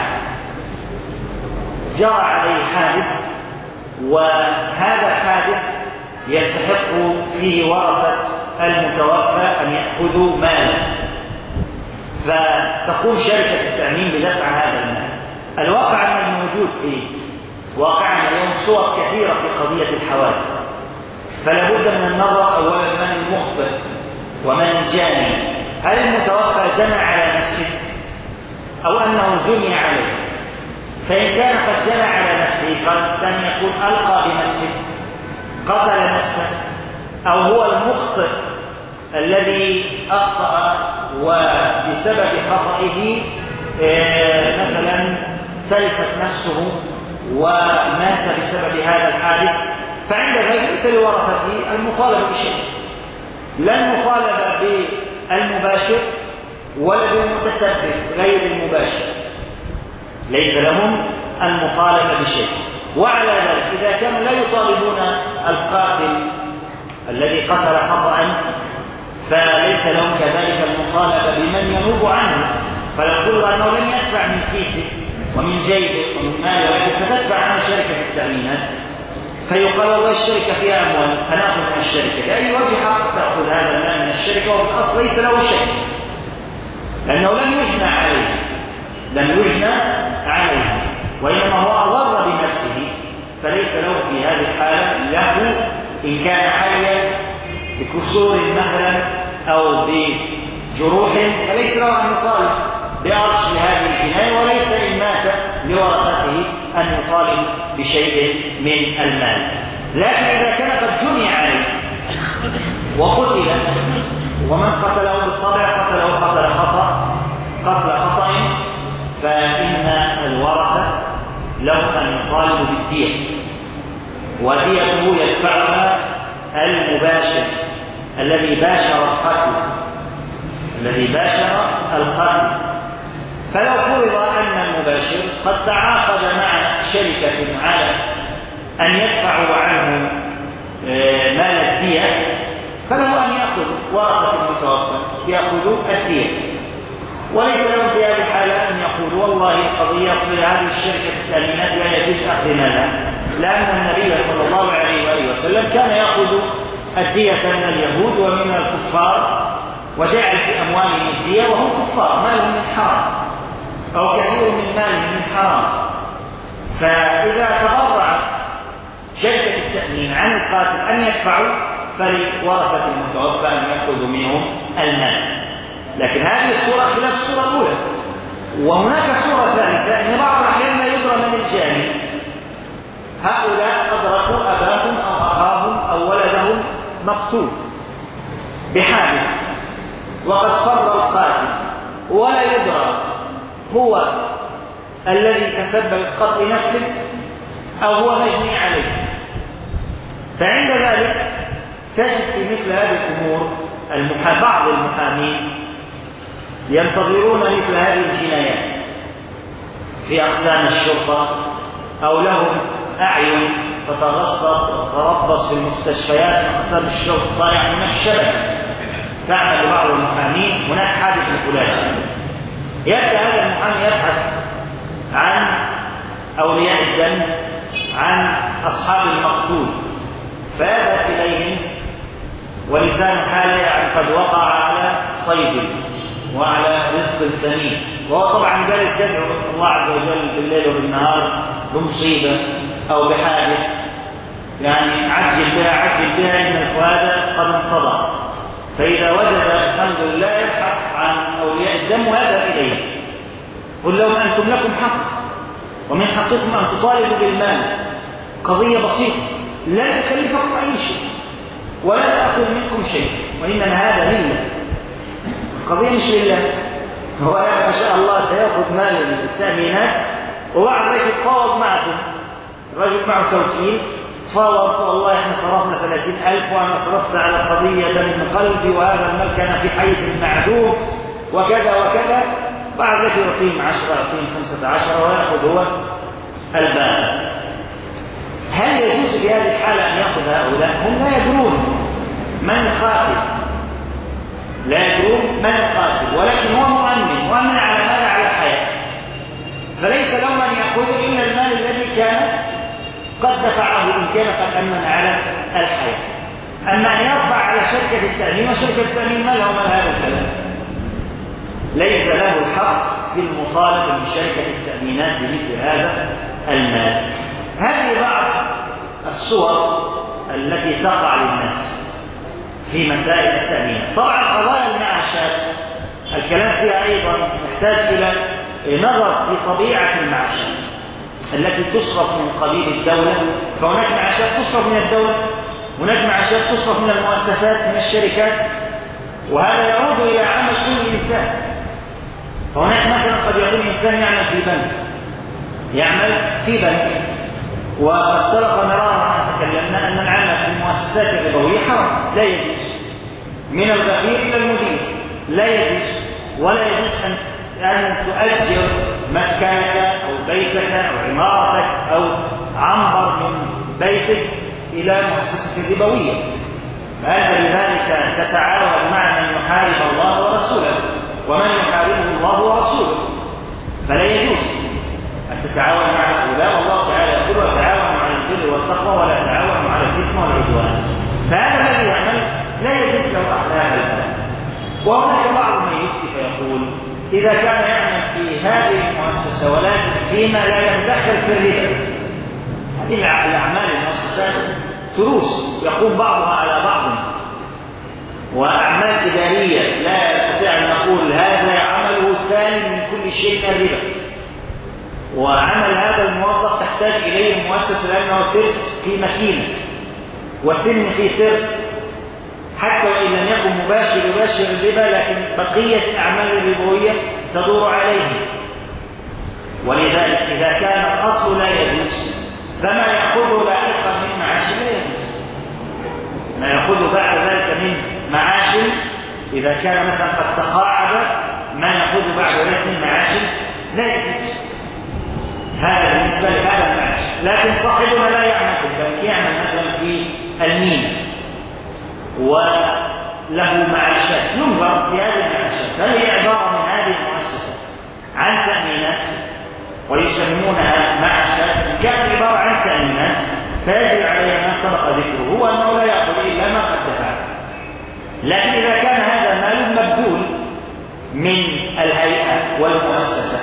جرى عليه حادث، وهذا الحادث يستحق فيه ورثة المتوفى أن يأخذوا مالا، فتقوم شركة التأمين بدفع هذا المال. الواقع أن الموجود في واقعنا اليوم صور كثيرة في قضية الحوادث، فلا بد من النظر أولا من المخطئ ومن الجاني. هل المتوفى جنى على نفسه أو أنه جني عليه؟ فإن كان قد جنى على نفسه قد أن يكون ألقى بنفسه قتل نفسه، أو هو المخطئ الذي أخطأ وبسبب خطئه مثلا تلفت نفسه ومات بسبب هذا الحادث، فعند ذلك ليس لورثته المطالبة بشيء، لا المطالبة بالمباشر ولا بالمتسبب غير المباشر، ليس لهم المطالبة بشيء. وعلى ذلك إذا كانوا لا يطالبون القاتل الذي قتل خطأ فليس لهم كذلك المطالبة بمن ينوب عنه، فلو قلت أنه لن يدفع من كيسه ومن جيبه ومن ماله ولكن ستدفع عنه شركة التأمينات، فيقال والله الشركة فيها أموال فنأخذ من الشركة، لأي وجه حق تأخذ هذا المال من الشركة وفي الأصل ليس له شيء لأنه لم يجنى عليه وإنما هو أضر بنفسه، فليس له في هذه الحالة له إن كان حيا بكسور مثلا أو بجروح فليس له أن يطالب بأرش لهذه الجناية، وليس إن مات لورثته أن يطالب بشيء من المال. لكن إذا كان قد جني عليه وقتل ومن قتله بالطبع قتل خطأ فإن الورثة له أن يطالبوا بالدية، وديته يدفعها المباشر الذي باشر القتل. فلو فرض أن المباشر قد تعاقد مع شركة على أن يدفعوا عنه مال الدية، فله أن يأخذ ورثة المتوفى يأخذوا الدية، وليس لهم في هذه الحالة أن يقولوا والله القضية في هذه الشركة التأمينات لا يجوز أخذ مالها، لأن النبي صلى الله عليه وآله وسلم كان يأخذ الدية من اليهود ومن الكفار وجعل في أموالهم الدية وهم كفار، مالهم من حرام أو كثير من مالهم من حرام. فإذا تبرع شركة التأمين عن القاتل أن يدفعوا فلورثة المتوفى أن يأخذوا منهم المال. لكن هذه الصورة خلاف الصورة الأولى. وهناك صورة ثالثة أن بعض الأحيان لا يدرى من الجاني، هؤلاء أدركوا أباهم أو أخاهم أو ولدهم مقتول بحادث وقد فر القاتل ولا يدرى هو الذي تسبب قتل نفسه أو هو مجني عليه، فعند ذلك تجد في مثل هذه الأمور بعض المحامين ينتظرون مثل هذه الجنايات في أقسام الشرطة أو لهم أعين تتربص في المستشفيات أقسام الشرطة، يعني هناك شبكة تعمل بعض المحامين هناك حادث فلان، يبدأ هذا المحامي يبحث عن أولياء الدم عن أصحاب المقتول فيذهب إليهم ولسان حاله يعني قد وقع على صيد وعلى رزق ثمين، وهو طبعا جالس يدعو الله عز وجل بالليل وبالنهار بمصيبة أو بحادث، يعني عجل بها إن هذا قد انصدر. فإذا وجد الحمد لله يبحث عن أولياء الدم ويذهب إليه، قل لهم أنتم لكم حق ومن حقكم أن تطالبوا بالمال، قضية بسيطة لا تكلفكم أي شيء ولا تأخذ منكم شيء، وإنما هذا لله، القضية مش لله. هو ما شاء الله سيأخذ مال التأمينات وبعد ذلك يتفاوض معكم، الرجل معه توكيل تفاوض والله احنا صرفنا 30,000 وأنا صرفت على قضية من قلبي وهذا المال كان في حيز معدوم وكذا وكذا، بعد ذلك يعطيهم 10 يعطيهم 15 ويأخذ هو الباقي. هل يجوز في هذه الحالة أن يأخذ هؤلاء؟ هم لا يدرون من قاتل، ولكن هو مؤمن على ماذا؟ على الحياة، فليس لهم أن يأخذوا إلا المال الذي كان قد دفعه إن كان قد أمن على الحياة. أما أن يرفع على شركة التأمين، وشركة التأمين ما لهم هذا الكلام، ليس له الحق في المطالبة من شركة التأمينات بمثل هذا المال. هذه بعض الصور التي تقع للناس في مسائل التأمين. طبعا قضايا المعاشات الكلام فيها أيضا يحتاج إلى نظر في طبيعة المعاشات التي تصرف من قبيل الدولة، فهناك معاشات تصرف من الدولة، هناك معاشات تصرف من المؤسسات من الشركات، وهذا يعود إلى عمل كل إنسان. فهناك مثلا قد يكون إنسان يعمل في بنك وقد سبق مرارا أن تكلمنا أن العمل في المؤسسات الربوية حرام لا يجوز، من الغفير إلى المدير لا يجوز، ولا يجوز أن تؤجر مسكنك أو بيتك أو عمارتك أو عنبر من بيتك إلى مؤسسة ربوية، فأنت بذلك تتعاون مع من يحارب الله ورسوله، ومن يحاربه الله ورسوله فلا يجوز أن تتعاون مع هؤلاء. والله تعالى يقول وتعاونوا على البر والتقوى ولا تعاونوا على الإثم والعدوان. فهذا الذي يعمل لا يجوز له أخلاق الآن. وهناك بعض من يفتي فيقول إذا كان يعمل في هذه المؤسسة ولكن فيما لا يندخل في الربا، هذه الأعمال المؤسسات تروس يقوم بعضها على بعض، وأعمال إدارية لا يستطيع أن نقول هذا عمله سالم من كل شيء الربا، وعمل هذا الموظف تحتاج إليه المؤسسة لأنه ترس في مكينة وسن في ترس، حتى وإن لم يكن مباشر الربا لكن بقية الأعمال الربوية تدور عليه. ولذلك إذا كان الأصل لا يجوز فما يأخذ لاحقا من معاش لا يجوز، ما يأخذ بعد ذلك من معاش إذا كان مثلا قد تقاعد ما يأخذ بعد ذلك من معاش لا يجوز. هذا بالنسبة لهذا المعاش. لكن صاحبنا لا يعمل في البنك، يعمل مثلا في المينا وله معاشات، ينظر في هذه المعاشات هل هي عبارة من هذه المؤسسة عن تأمينات ويسمونها معاشات، إن كانت عبارة عن تأمينات فيجب عليه ما سبق ذكره هو أنه لا يأخذ إلا ما قد دفع. لكن إذا كان هذا مال مبذول من الهيئة والمؤسسة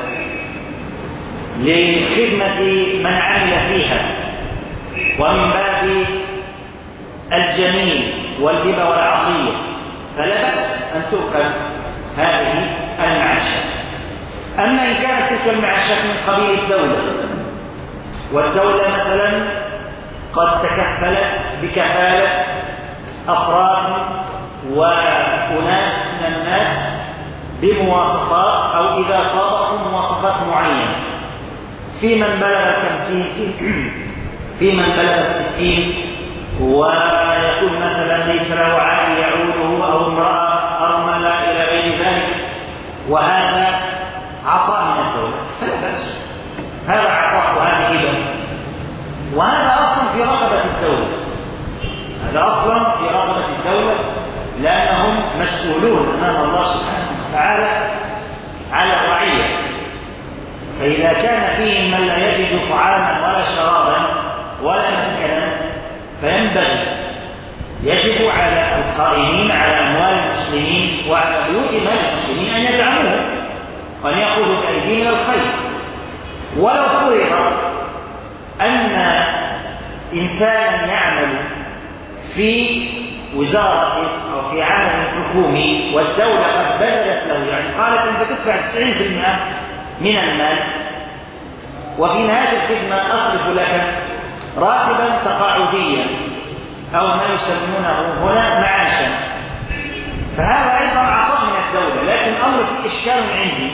لخدمة من عمل فيها ومن باب الجميل والهبة والعطية فلا بأس أن تؤخذ هذه المعاشات. أما إن كانت تلك المعاشات من قبيل الدولة، والدولة مثلا قد تكفلت بكفالة أفراد وأناس من الناس بمواصفات أو إذا طابقوا مواصفات معينة، في من بلغ 50 في من بلغ 60 ويكون مثلا ليس له عائل يعوله أو امرأة أرملة إلى غير ذلك، وهذا عطاء من الدولة فلا بأس، هذا عطاء وهذا هبة، وهذا أصلا في رقبة الدولة، هذا أصلا في رقبة الدولة لأنهم مسؤولون أمام الله سبحانه وتعالى على الرعية. فإذا كان فيهم من لا يجد طعاما ولا شرابا ولا مسكنا فينبغي يجب على القائمين على أموال المسلمين وعلى بيوت مال المسلمين أن يدعموه وأن يأخذوا بأيديهم الخير. ولو فرض أن إنسانا يعمل في وزارة أو في عمل حكومي والدولة قد بذلت له، يعني قالت أنت تدفع 90% من المال وفي نهاية الخدمة أصرف لك راتبا تقاعديا أو ما يسمونه هنا معاشا، فهذا أيضا عطاء من الدولة. لكن الأمر فيه إشكال عندي،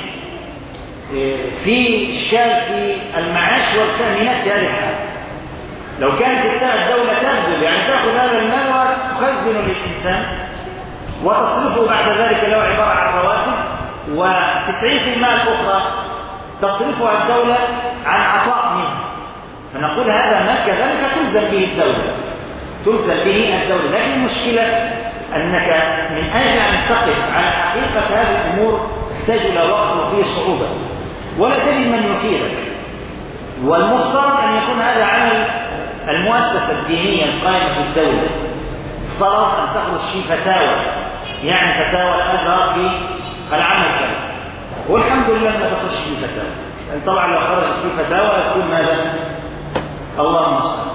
في إشكال في المعاش والتأمينات في هذه الحالة. لو كانت الدولة تبذل يعني تأخذ هذا المال وتخزن للإنسان وتصرفه بعد ذلك له عبارة عن رواتب، و90% الأخرى تصرفها الدولة عن عطاء منه، فنقول هذا ما كذلك تلزم به الدولة، لكن المشكلة أنك من أجل أن تقف على حقيقة هذه الأمور تحتاج إلى وقت وفيه صعوبة ولا تجد من يفيدك. والمفترض أن يكون هذا عمل المؤسسة الدينية القائمة في الدولة، افترض أن تخرج في فتاوى، يعني فتاوى الأزهر في العمل كذا، والحمد لله ما تخرج في فتاوى، يعني طبعا لو خرجت في فتاوى يكون ماذا؟ الله المستعان.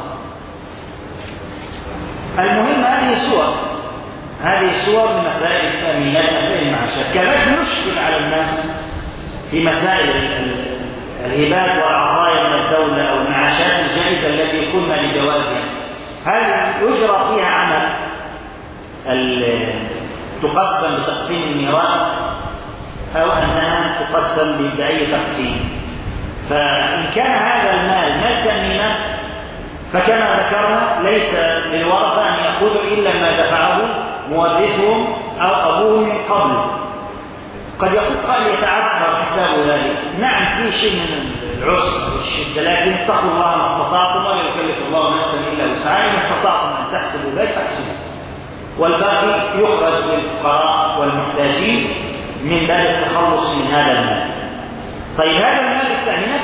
المهم هذه صور من مسائل التأمينات، مسائل المعاشات. كذلك نشكل على الناس في مسائل الهبات والعطايا من الدولة أو المعاشات الجائزة التي قلنا لجوازها، هل يجرى فيها عمل تقسم بتقسيم الميراث أو أنها تقسم بأي تقسيم. فإن كان هذا المال مال تأمينات فكما ذكرنا ليس للورثة أن يأخذوا إلا ما دفعه مورثهم أو أبوه من قبل. قد يقول قال يتعثر حساب ذلك، نعم في شيء من العسر والشدة، لكن اتقوا الله ما استطعتم ولا يكلف الله نفسا إلا وسعها، إن استطعتم أن تحسبوا ذلك فاحسبوا، والباقي يخرج للفقراء والمحتاجين من باب التخلص من هذا المال. طيب هذا المال التأمينات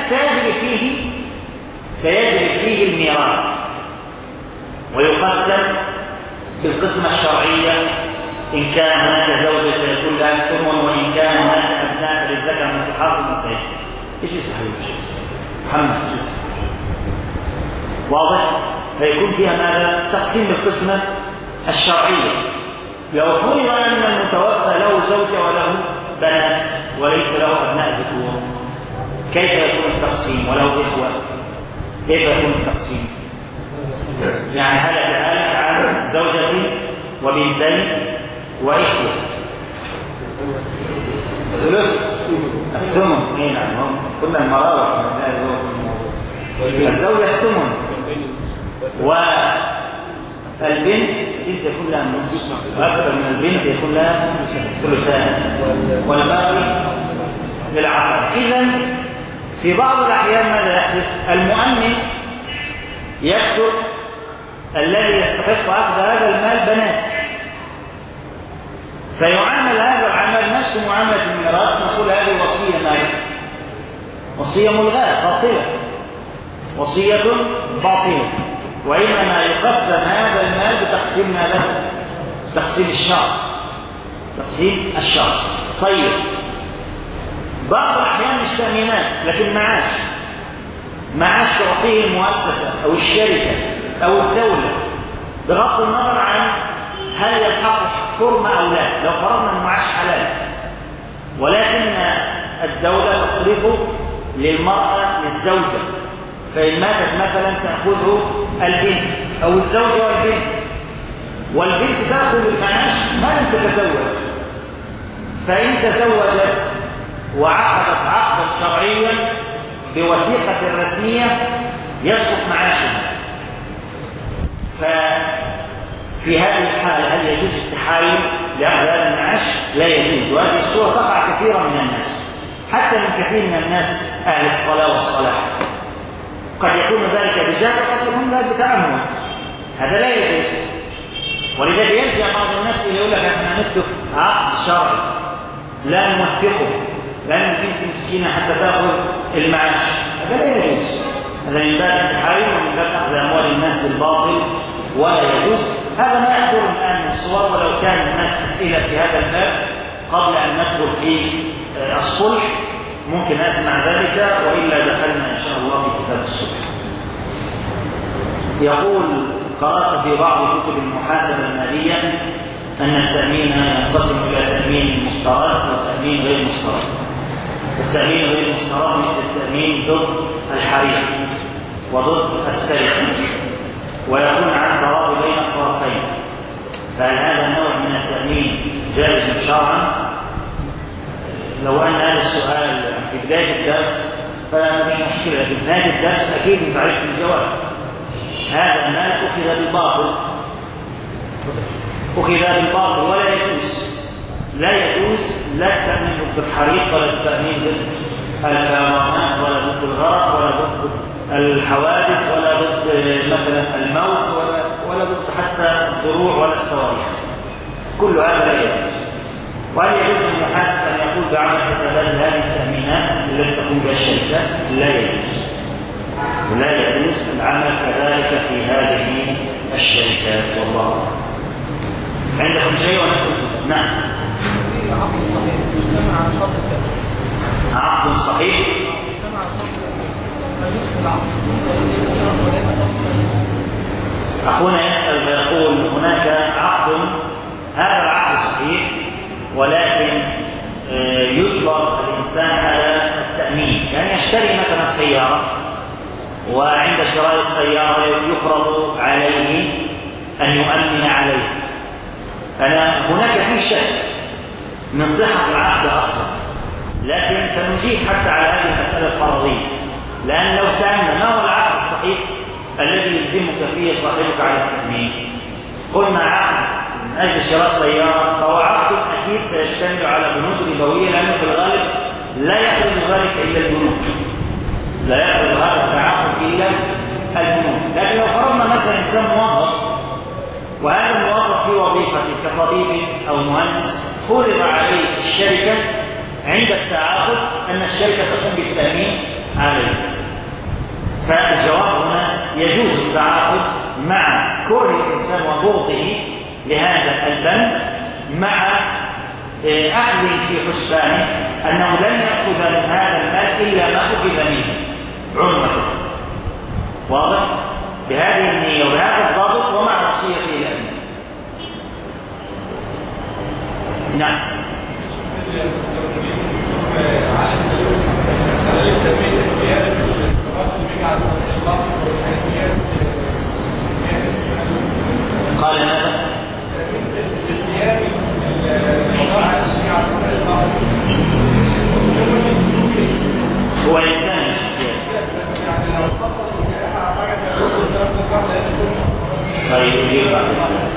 سيجري فيه الميراث ويقسم بالقسمة الشرعية. إن كان هناك زوجة سيكون لها الثمن، وإن كان هناك أبناء للذكر مثل حظ الأنثيين. اجلس حبيبي محمد اجلس. واضح؟ فيكون فيها ماذا؟ تقسيم بالقسمة الشرعية. لو فرض أن المتوفى له زوجة وله بنات وليس له أبناء ذكور، كيف يكون التقسيم؟ ولو إخوة كيف يكون التقسيم؟ يعني هلك عن زوجة وبنتين وإخوة، الثمن. اي نعم، كنا المراوح الزوجة الثمن، والبنت يكون لها نصف، أكثر من البنت يكون لها ثلثان، والباقي للعصر. إذن في بعض الأحيان ماذا يحدث؟ المؤمن يكتب الذي يستحق أخذ هذا المال بنات، فيعامل هذا العمل نفس معاملة الميراث، نقول هذه وصية مالية، وصية ملغاة باطلة، وصية باطلة، وإنما يقسم هذا المال بتقسيم ماذا؟ تقسيم الشرع، تقسيم الشرع. طيب بعض الأحيان مش تأمينات لكن معاش تعطيه المؤسسة أو الشركة أو الدولة، بغض النظر عن هل يلحق حرمة أو لا. لو فرضنا المعاش حلال ولكن الدولة تصرفه للمرأة للزوجة، فإن ماتت مثلا تأخذه البنت أو الزوجة والبنت تأخذ المعاش ما لم تتزوج، فإن تزوجت وعقدت عقدا شرعيا بوثيقة رسمية يسقط معاشها. ففي هذه الحالة هل يجوز التحايل لأخذ هذا المعاش؟ لا يجوز، وهذه الصورة تقع كثيرا من الناس، حتى من كثير من الناس أهل الصلاة والصلاح. قد يكون ذلك بجهل وقد يكون ذلك بتعمد، هذا لا يجوز. ولذلك يرجع بعض الناس اللي يقول لك احنا نكتب عقد شرعي لا نوثقه لأن البنت مسكينة حتى تأخذ المعاش، هذا لا يجوز، هذا من باب التحايل ومن باب أخذ أموال الناس بالباطل ولا يجوز. هذا ما يحضر الآن من الصور، ولو كان الناس أسئلة في هذا الباب قبل أن ندخل في الصلح ممكن أسمع ذلك، وإلا دخلنا إن شاء الله في كتاب الصلح. يقول قرأت في بعض كتب المحاسبة المالية أن التأمين ينقسم إلى تأمين مسترد وتأمين غير مسترد. التأمين غير المسترد مثل التأمين ضد الحريق وضد السرقة، ويكون عن تراضي بين الطرفين. فهل هذا النوع من التأمين جائز شرعا؟ لو أن هذا السؤال في بداية الدرس فمش مشكلة، في بداية الدرس أكيد تعرف الجواب. هذا المال أخذ بالباطل، ولا يجوز لا التأمين ضد الحريق ولا التأمين ضد الكرامات ولا ضد الغرق ولا ضد الحوادث ولا ضد مثلا الموت ولا ضد حتى الضروع ولا الصواريخ، كل هذا لا يجوز. وهل يجوز للمحاسب أن يقول بعمل حسابات هذه التأمينات التي تقوم بها الشركات؟ لا يجوز العمل كذلك في هذه الشركات، والله عندكم شيء ونحن؟ نعم. عقد صحيح. أخونا يسأل ويقول هناك عقد، هذا العقد صحيح ولكن يجبر الإنسان على التأمين، يعني يشتري مثلا سيارة وعند شراء السيارة يفرض عليه أن يؤمن عليه، هناك في شك من صحة العقد أصلا، لكن سنجيب حتى على هذه المسألة الفرضية، لأن لو سألنا ما هو العقد الصحيح الذي يلزمك فيه صاحبك على التأمين، قلنا عقد من أجل شراء سيارة، فهو عقد أكيد سيشتمل على بنود ربوية، لأنه في الغالب لا يخرج ذلك إلا البنوك، لا يخرج هذا التعاقد إلا البنوك. لكن لو فرضنا مثلا إنسان موظف، وهذا الموظف في وظيفته كطبيب أو مهندس، فرض عليه الشركة عند التعاقد أن الشركة تقوم بالتأمين عليه، فالجواب هنا يجوز التعاقد مع كره الإنسان وبغضه لهذا البند، مع أخذ في حسبانه أنه لن يأخذ من هذا المال إلا ما أخذ منه عنوته. واضح؟ بهذه النية وبهذا الضابط ومع وصيته الأمين. نعم. قال ماذا؟ هو إنسان طيب يجيب بعد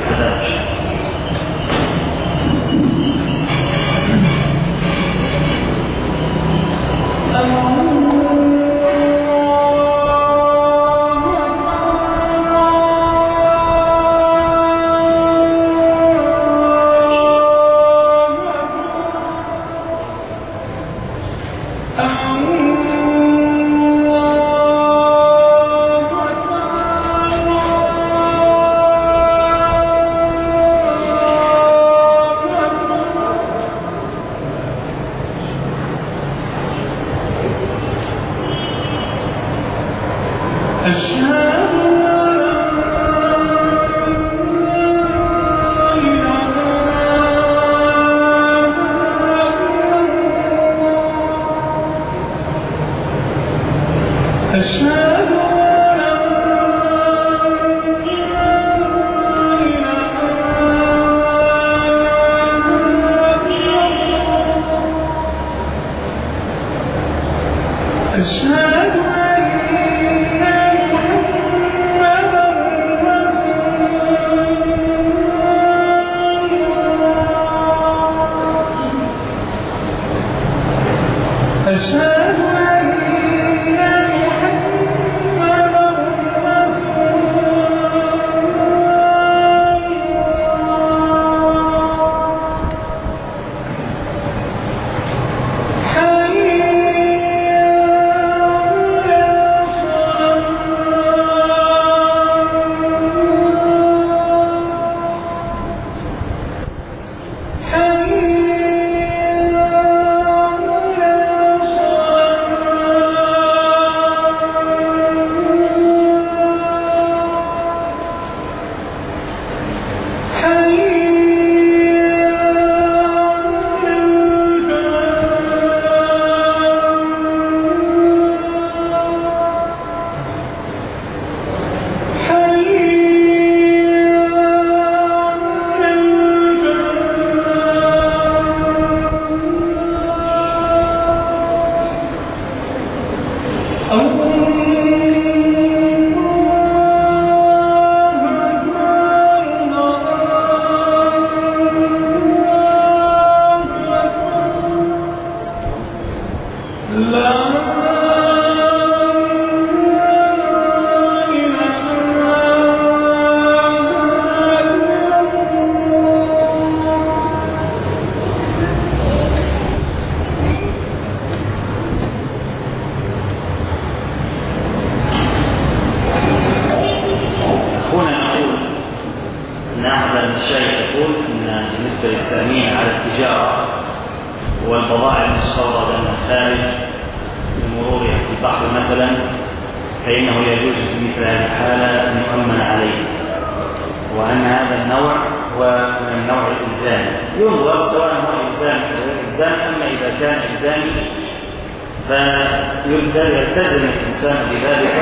فيلتزم الإنسان بذلك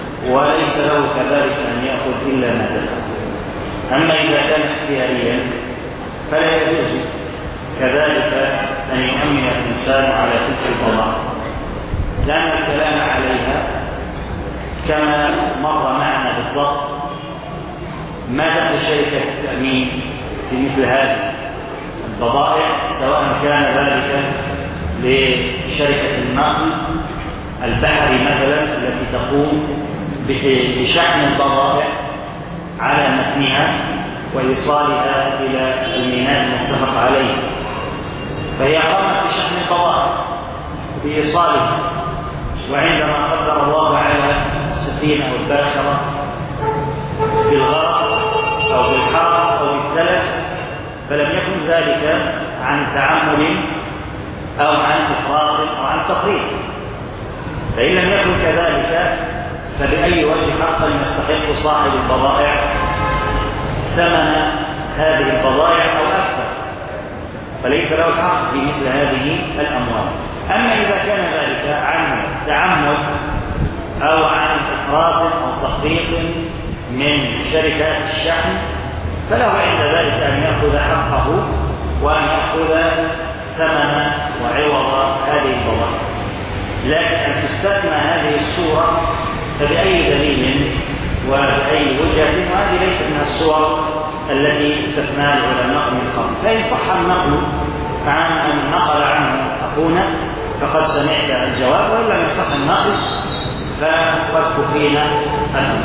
وليس له كذلك أن يأخذ إلا ما دفع. أما إذا كان اختياريا فلا يجوز كذلك أن يؤمن الإنسان على تلك البضائع، لأن الكلام عليها كما مر معنا بالضبط ما دخل شركة التأمين في مثل هذه البضائع، سواء كان ذلك لشركة النقل البحري مثلا التي تقوم بشحن البضائع على متنها وإيصالها إلى الميناء المتفق عليه، فهي قامت بشحن البضائع بإيصالها، وعندما قدر الله على السفينة أو الباخرة بالغرق أو بالحرق أو بالتلف فلم يكن ذلك عن تعمد أو عن إفراط أو عن تفريط، فإن لم يكن كذلك فبأي وجه حقا يستحق صاحب البضائع ثمن هذه البضائع أو أكثر، فليس له الحق في مثل هذه الأموال. أما إذا كان ذلك عن تعمد أو عن إفراط أو تفريط من شركات الشحن فله عند ذلك أن يأخذ حقه وأن يأخذ ثمن وعوض هذه البضائع. لكن أن تستثنى هذه الصورة فبأي دليل وبأي وجهة، وهذه ليست من الصور التي استثنى العلماء من قبل. فإن صح النقل عن أن نقل عنه أخونا فقد سمعت الجواب، وإن لم يصح النقل فقد كفينا الأمر.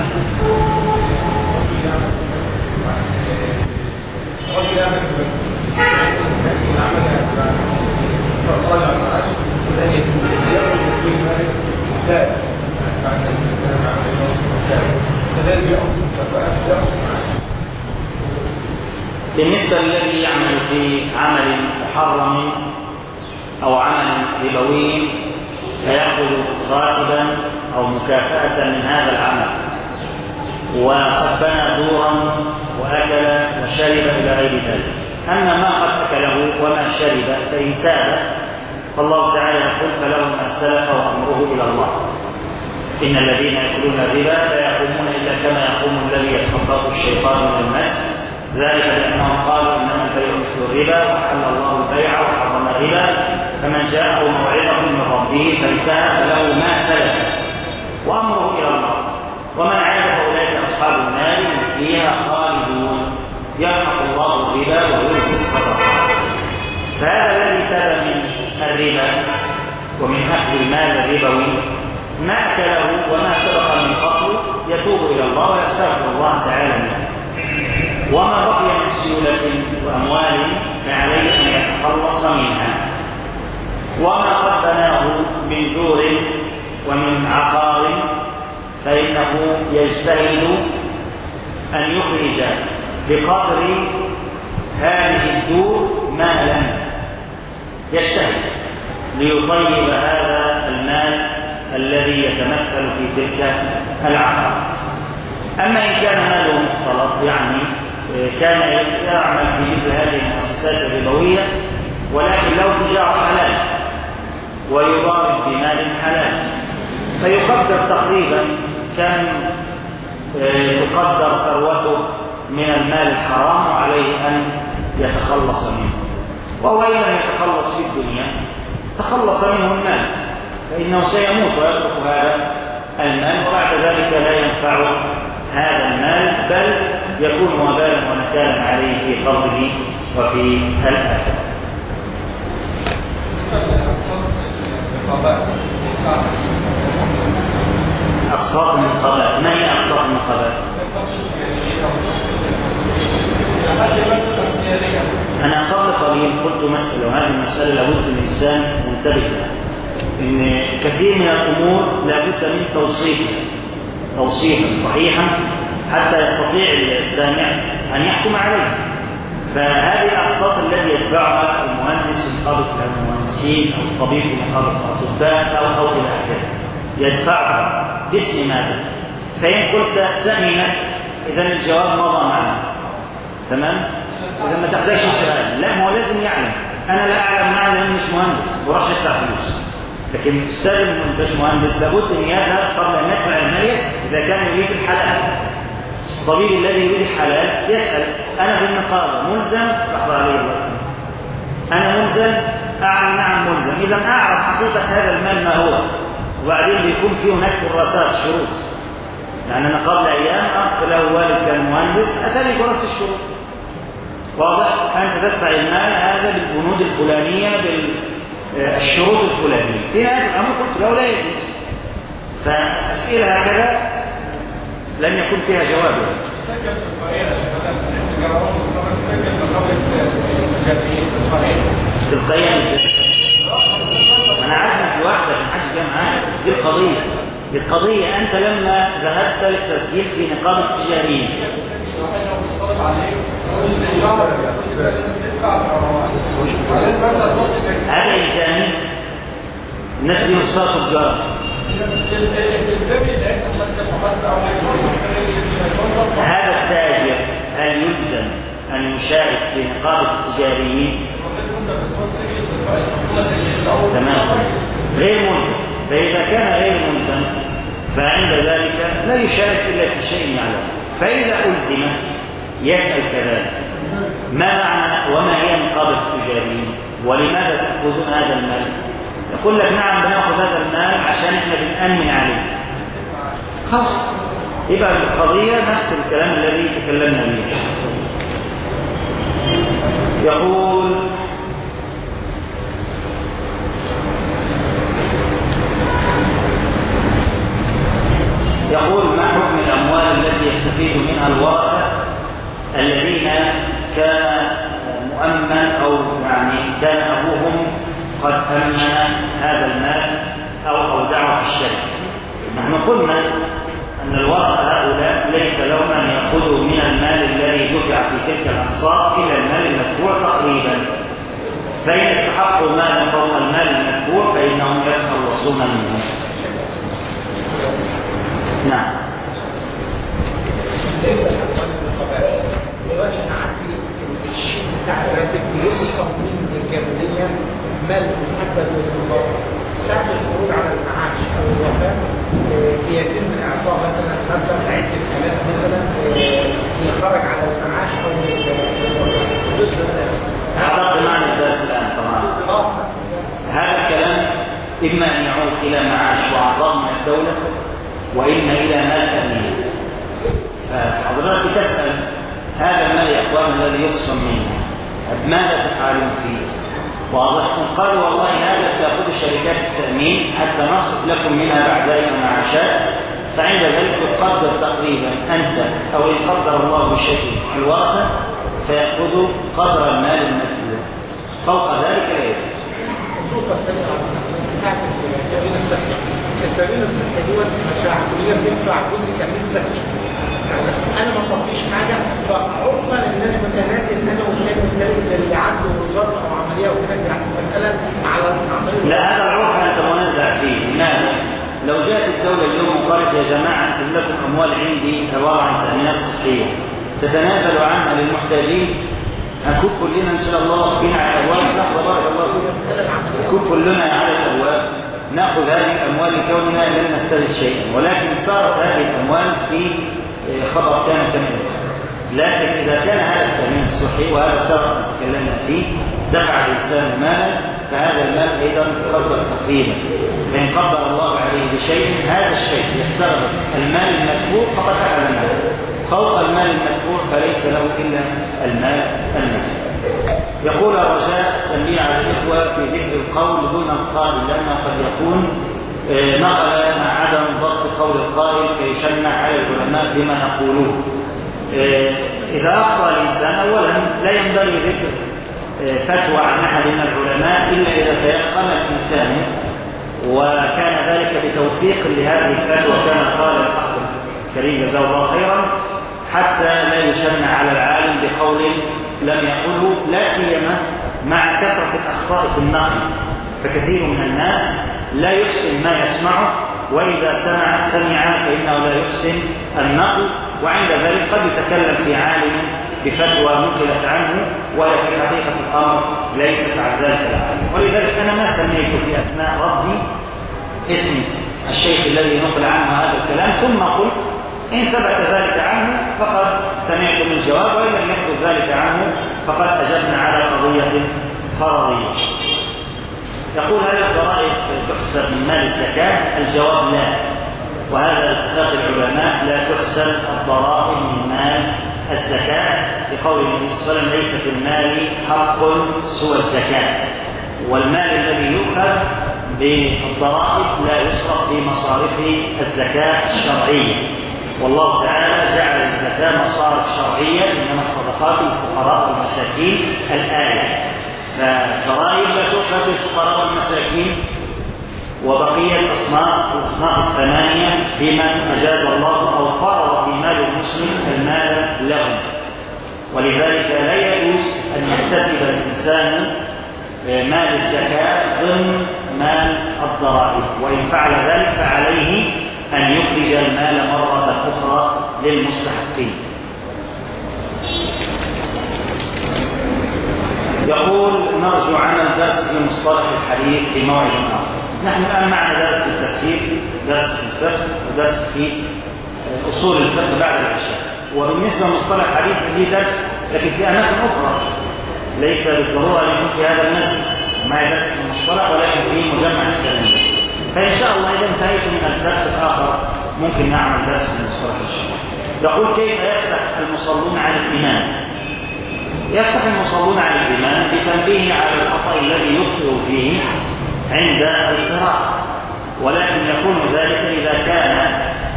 بالنسبة للذي يعمل في عمل محرم أو عمل ربوي فيأخذ راتبا أو مكافأة من هذا العمل، وقد بنى دورا وأكل وشرب إلى غير ذلك. أما ما قد أكله وما شرب فإن تاب فالله تعالى يقول فله ما سلف وأمره إلى الله. إن الذين يأكلون الربا لا يقومون إلا كما يقوم الذي يتخبطه الشيطان من المس، ذلك لأنهم قالوا إنما البيع مثل الربا وحل الله البيع وحرم الربا، فمن جاءه موعظة من ربه فانتهى فله ما سلف وأمره إلى الله، ومن عاد فأولئك أصحاب النار فيها خالدون، يمحق الله الربا ويربي الصدقات. فهذا الذي تاب من الربا ومن أخذ المال الربوي ما أكله وما سبق من قبل يتوب إلى الله ويستغفر الله تعالى منه، وما بقي من سيولة وأموال فعليه أن يتخلص منها، وما قد بناه من دور ومن عقار فإنه يجتهد أن يخرج بقدر هذه الدور مالا، يجتهد ليطيب هذا المال الذي يتمثل في تلك العقارات. أما إن كان ماله مختلط يعني كان يعمل في مثل هذه المؤسسات الربوية ولكن له تجارة حلال ويضارب بمال حلال فيقدر تقريبا كان تقدر ثروته من المال الحرام وعليه أن يتخلص منه، وهو إن لم يتخلص في الدنيا تخلص منه المال فإنه سيموت ويترك هذا المال، وبعد ذلك لا ينفع هذا المال بل يكون وبالا ونكالا عليه في قبره وفي الآخرة. أقساط النقابات، ما هي أقساط النقابات؟ أنا قبل قليل قلت مسألة، وهذه المسألة لابد الإنسان منتبه لها، إن كثير من الأمور لابد من توصيفا صحيحا حتى يستطيع السامع أن يحكم عليه. فهذه الأقساط التي يتبعها المهندس نقابة المهندسين أو الطبيب نقابة الأطباء أو إلى آخره يدفعها باسم ماذا؟ فإن قلت ثمنت إذا الجواب مضى معنا، تمام؟ إذا ما تحتاجش سؤال، لا هو لازم يعلم. أنا لا أعلم معنى أنه مش مهندس ورش يدفع فلوس، لكن أستاذ مش مهندس لابد أن يذهب قبل أن يدفع الميت إذا كان يريد الحلال. الطبيب الذي يريد حلال يسأل أنا بالنقابة ملزم؟ لحظة عليه الله، أنا ملزم؟ أعلم نعم ملزم. إذا أعرف حقيقة هذا المال ما هو، وبعدين بيكون فيه هناك كراسات شروط. يعني أنا قبل أيام أخ له والد كان مهندس أتى لي كراسة الشروط، واضح؟ أنت تدفع المال هذا بالبنود الفلانية بالشروط الفلانية. في هذا الأمر قلت له لا يجوز. فأسئلة هكذا لم يكن فيها جواب. تلقائيا أنا عارف في واحدة من حاجة جامعة دي القضية أنت لما ذهبت للتسجيل في نقابة التجاريين هذا إلزامي نفي نصاب التجارة. هذا التاجر هل يلزم أن يشارك في نقابة التجاريين؟ تمام، غير ملزم. فإذا كان غير ملزم فعند ذلك لا يشارك إلا في شيء يعلم. فإذا ألزم يسأل كذلك ما معنى وما هي نقابة التجاريين ولماذا تأخذون هذا المال؟ يقول لك نعم بنأخذ هذا المال عشان احنا بنأمن عليه. خلاص يبقى القضية نفس الكلام الذي تكلمنا به. يقول ما حكم الأموال التي يستفيد منها الورثة الذين كان مؤمن أو يعني كان أبوهم قد أمن هذا المال أو أودعه في الشركة؟ نحن قلنا أن الورثة هؤلاء ليس لهم أن يأخذوا من المال الذي دفع في تلك الأقساط إلى المال المدفوع تقريبا، فإن استحقوا مالا فوق المال المدفوع فإنهم يتخلصون منه. نعم. دلوقتي انا عندي الشيء بتاع الراتب بيوصل من الجمعيه مال محدد للمباراه ساعه الخروج على المعاش او الوفاه بيتم اعطاء مثلا مبلغ عده حالات مثلا يخرج على المعاش او هذا بمعنى الدرس الان طبعا هذا الكلام اما ان يعود الى معاش واعضاء من الدوله واما الى مال تامين. فحضرتك تسال هذا المال يا اخوان الذي يقسم منه ماذا تفعلون فيه؟ واضح؟ قالوا والله هذا تاخذ شركات التامين حتى نصرف لكم منها بعد ذلك معاشات، فعند ذلك تقدر تقريبا انت او ان قدر الله بشيء الورثه فياخذوا قدر المال المدفوع، فوق ذلك لا يجوز. التأمين الصحي دي مشاعرية بتدفع جزء تأمين صحي. أنا ما صرفيش حاجة فعرفا إن أنا متنازل أنا وفلان اللي عنده ظرف أو عملية وكده يعني مسألة على العملية. لا هذا العرف أنت منازع فيه. لماذا؟ لو جاءت الدولة اليوم وقالت يا جماعة أنتم لكم أموال عندي عبارة عن تأمينات صحية تتنازلوا عنها للمحتاجين، هنكون كلنا إن شاء الله واقفين على الأبواب. لحظة بارك الله فيك، نكون كلنا على الأبواب نأخذ هذه الأموال لكوننا لم نسترد شيئا، ولكن صارت هذه الأموال في خبر كان تمام. لكن إذا كان هذا التأمين الصحي وهذا سبق تكلمنا فيه دفع الإنسان مالا فهذا المال أيضا يقدر تقريبا، فإن قدر الله عليه بشيء هذا الشيء يستغرق المال المدفوع فقد أعلى المال، فوق المال المدفوع فليس له إلا المال المدفوع. يقول الرجاء تنبيه على الإخوة في ذكر القول دون القائل، لأنه قد يكون نقل مع عدم ضبط قول القائل فيشنع على العلماء بما يقولون. إذا أخطأ الإنسان أولا لا ينبغي ذكر فتوى عن أحد من العلماء إلا إذا تيقن الإنسان وكان ذلك بتوفيق لهذه الفتوى كما قال الأخ الكريم جزاه الله خيرا، حتى لا يشنع على العالم بقول لم يقله، لا سيما مع كثرة الأخطاء في النقل، فكثير من الناس لا يحسن ما يسمعه، وإذا سمع فإنه لا يحسن النقل، وعند ذلك قد يتكلم في عالم بفتوى نقلت عنه وهي في حقيقة الأمر ليست عن ذلك العالم. ولذلك أنا ما سميت في أثناء ردي اسم الشيخ الذي نقل عنه هذا الكلام، ثم قلت إن ثبت ذلك عنه فقد سمعتم الجواب، وإن لم يثبت ذلك عنه فقد أجبنا على قضية فرضية. يقول هل الضرائب تحسب من مال الزكاة؟ الجواب لا، وهذا اتفاق العلماء، لا تحسب الضرائب من مال الزكاة، لقول النبي صلى الله عليه وسلم ليس في المال حق سوى الزكاة، والمال الذي يؤخذ بالضرائب لا يصرف في مصارف الزكاة الشرعية، والله تعالى جعل الزكاة مصارف شرعية، إنما الصدقات للفقراء والمساكين الآية، فالضرائب لا تؤخذ للفقراء والمساكين، وبقية الأصناف الثمانية بمن أجاز الله أو فرض في مال المسلم المال له، ولذلك لا يجوز أن يحتسب الإنسان مال الزكاة ضمن مال الضرائب، وإن فعل ذلك فعليه أن يخرج المال مرة أخرى للمستحقين. يقول نرجو عمل درس في مصطلح الحديث في موعد آخر. نحن الآن معنا درس في التفسير، درس في الفقه، ودرس في أصول الفقه بعد العشاء، وبالنسبة لمصطلح الحديث لي درس لكن في أماكن أخرى، ليس بالضرورة أن يكون في هذا المسجد، معي درس في المصطلح ولكن في مجمع السلمية، فإن شاء الله إذا انتهيت من الدرس الآخر ممكن نعمل درس في المصطلح إن شاء الله. يقول كيف يفتح المصلون على الإمام؟ يفتح المصلون على الإمام بتنبيه على الخطأ الذي يخطئ فيه عند القراءة، ولكن يكون ذلك إذا كان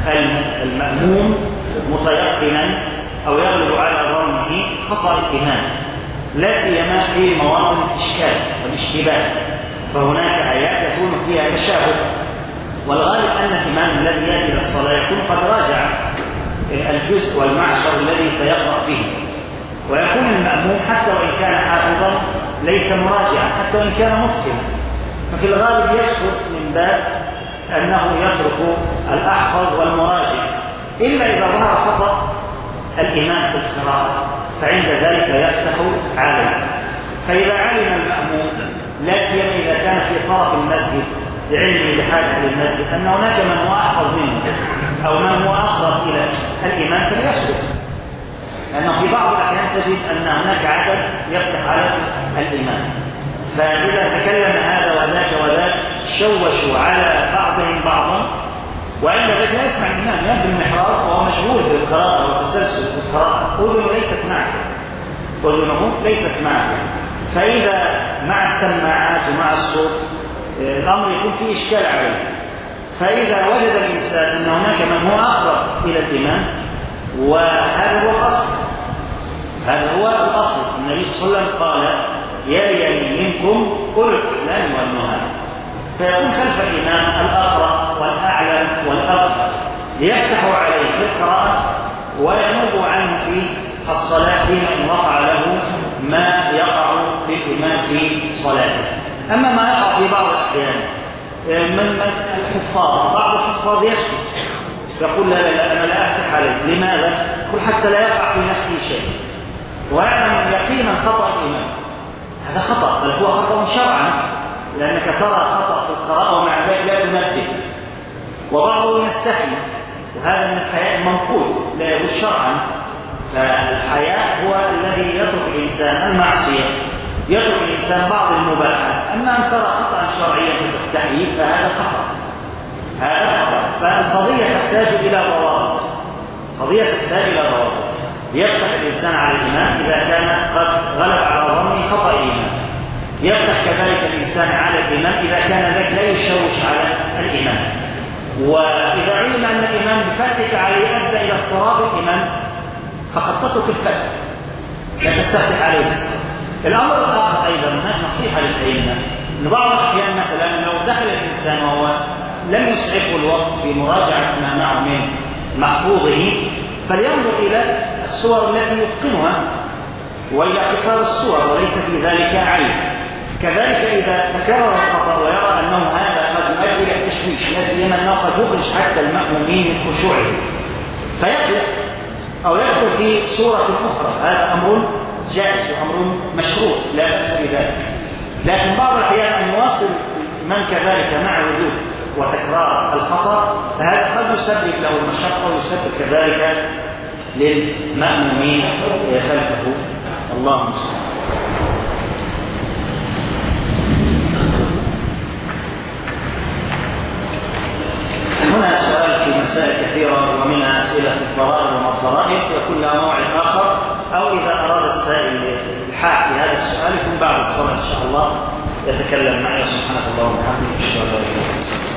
المأموم متيقنا أو يغلب على ظنه خطأ الإمام، لا سيما في مواطن الإشكال والاشتباه، فهناك آيات يكون فيها تشابه، والغالب أن الإمام الذي يأتي إلى الصلاة يكون قد راجع الجزء والمعشر الذي سيقرأ به، ويكون المأموم حتى وإن كان حافظا ليس مراجعا حتى وإن كان متقنا، ففي الغالب يسقط من باب أنه يترك الأحفظ والمراجع، إلا إذا ظهر خطأ الإمام في القراءة فعند ذلك يفتح عليه. فإذا علم المأموم لا سيما إذا كان في طرف المسجد لعلمه بحاجة للمسجد أن هناك من هو أحفظ منه أو من هو أقرب إلى الإمام فليسكت، لأنه في بعض الأحيان تجد أن هناك عدد يفتح على الإمام، فإذا تكلم هذا وذاك وذاك شوشوا على بعضهم بعضا، وعند ذلك لا يسمع الإمام، ينام في المحراب وهو مشغول بالقراءة والتسلسل في القراءة، أذنه ليست معه، أذنه ليست معه، فإذا مع السماعات ومع الصوت الأمر يكون فيه إشكال عليه. فإذا وجد الإنسان أن هناك من هو أقرب إلى الإمام، وهذا هو الأصل، هذا هو الأصل، النبي صلى الله عليه وسلم قال يلي منكم أولو الإحلام والنهى، فيكون خلف الإمام الأقرأ والأعلم والأفضل ليفتحوا عليه في القراءة وينوبوا عنه في الصلاة فيما إن وقع له ما يقع للإمام في صلاته. أما ما يقع في بعض الأحيان من الحفاظ، بعض الحفاظ يسكت يقول لا لا لا أنا لا أفتح عليه، لماذا؟ يقول حتى لا يقع في نفسه شيء، ويعلم يقينا خطأ الإمام، هذا خطأ بل هو خطأ شرعا، لأنك ترى خطأ في القراءة ومع ذلك لا تنبه، وبعضهم يستحي، وهذا من الحياء المنقوص لا يجوز شرعا. فالحياء هو الذي يترك الإنسان المعصية، يترك الإنسان بعض المباحات، أما أن ترى خطأ شرعيا فتستحي فهذا خطأ، هذا خطأ. فالقضية تحتاج إلى ضوابط، قضية تحتاج إلى ضوابط، يفتح الإنسان على الإمام إذا كان قد غلب على ظنه خطأ الإمام، يفتح كذلك الإنسان على الإمام إذا كان ذلك لا يشوش على الإمام، وإذا علم أن الإمام بفتحك عليه أدى إلى اضطراب الإمام فقد تترك الفتح، لا تفتح عليه بس. الأمر الآخر أيضا هناك نصيحة للأئمة، أن بعض الأحيان مثلا لو دخل الإنسان وهو لم يسعفه الوقت في مراجعة ما معه من محفوظه فلينظر إلى الصور التي يتقنها وإلى قصار الصور وليس في ذلك عيب. كذلك إذا تكرر الخطأ ويرى أنه هذا قد يؤدي إلى التشويش، لا سيما أنه قد يخرج حتى المأمومين من خشوعه فيقلق أو يدخل في صورة أخرى، هذا أمر جائز وأمر مشروع لا بأس بذلك. لكن بعض الأحيان أن يواصل من كذلك مع وجود وتكرار الخطأ، فهذا قد يسبب له المشقة ويسبب كذلك للمأمومين خلفه. الله المستعان. هنا سؤال في مسائل كثيرة ومنها أسئلة في الضرائب وما الضرائب، يكون لها موعد آخر، أو إذا أراد السائل الإلحاح بهذا السؤال يكون بعد الصلاة إن شاء الله يتكلم معي. سبحانك اللهم وبحمدك أشهد أن لا إله إلا أنت.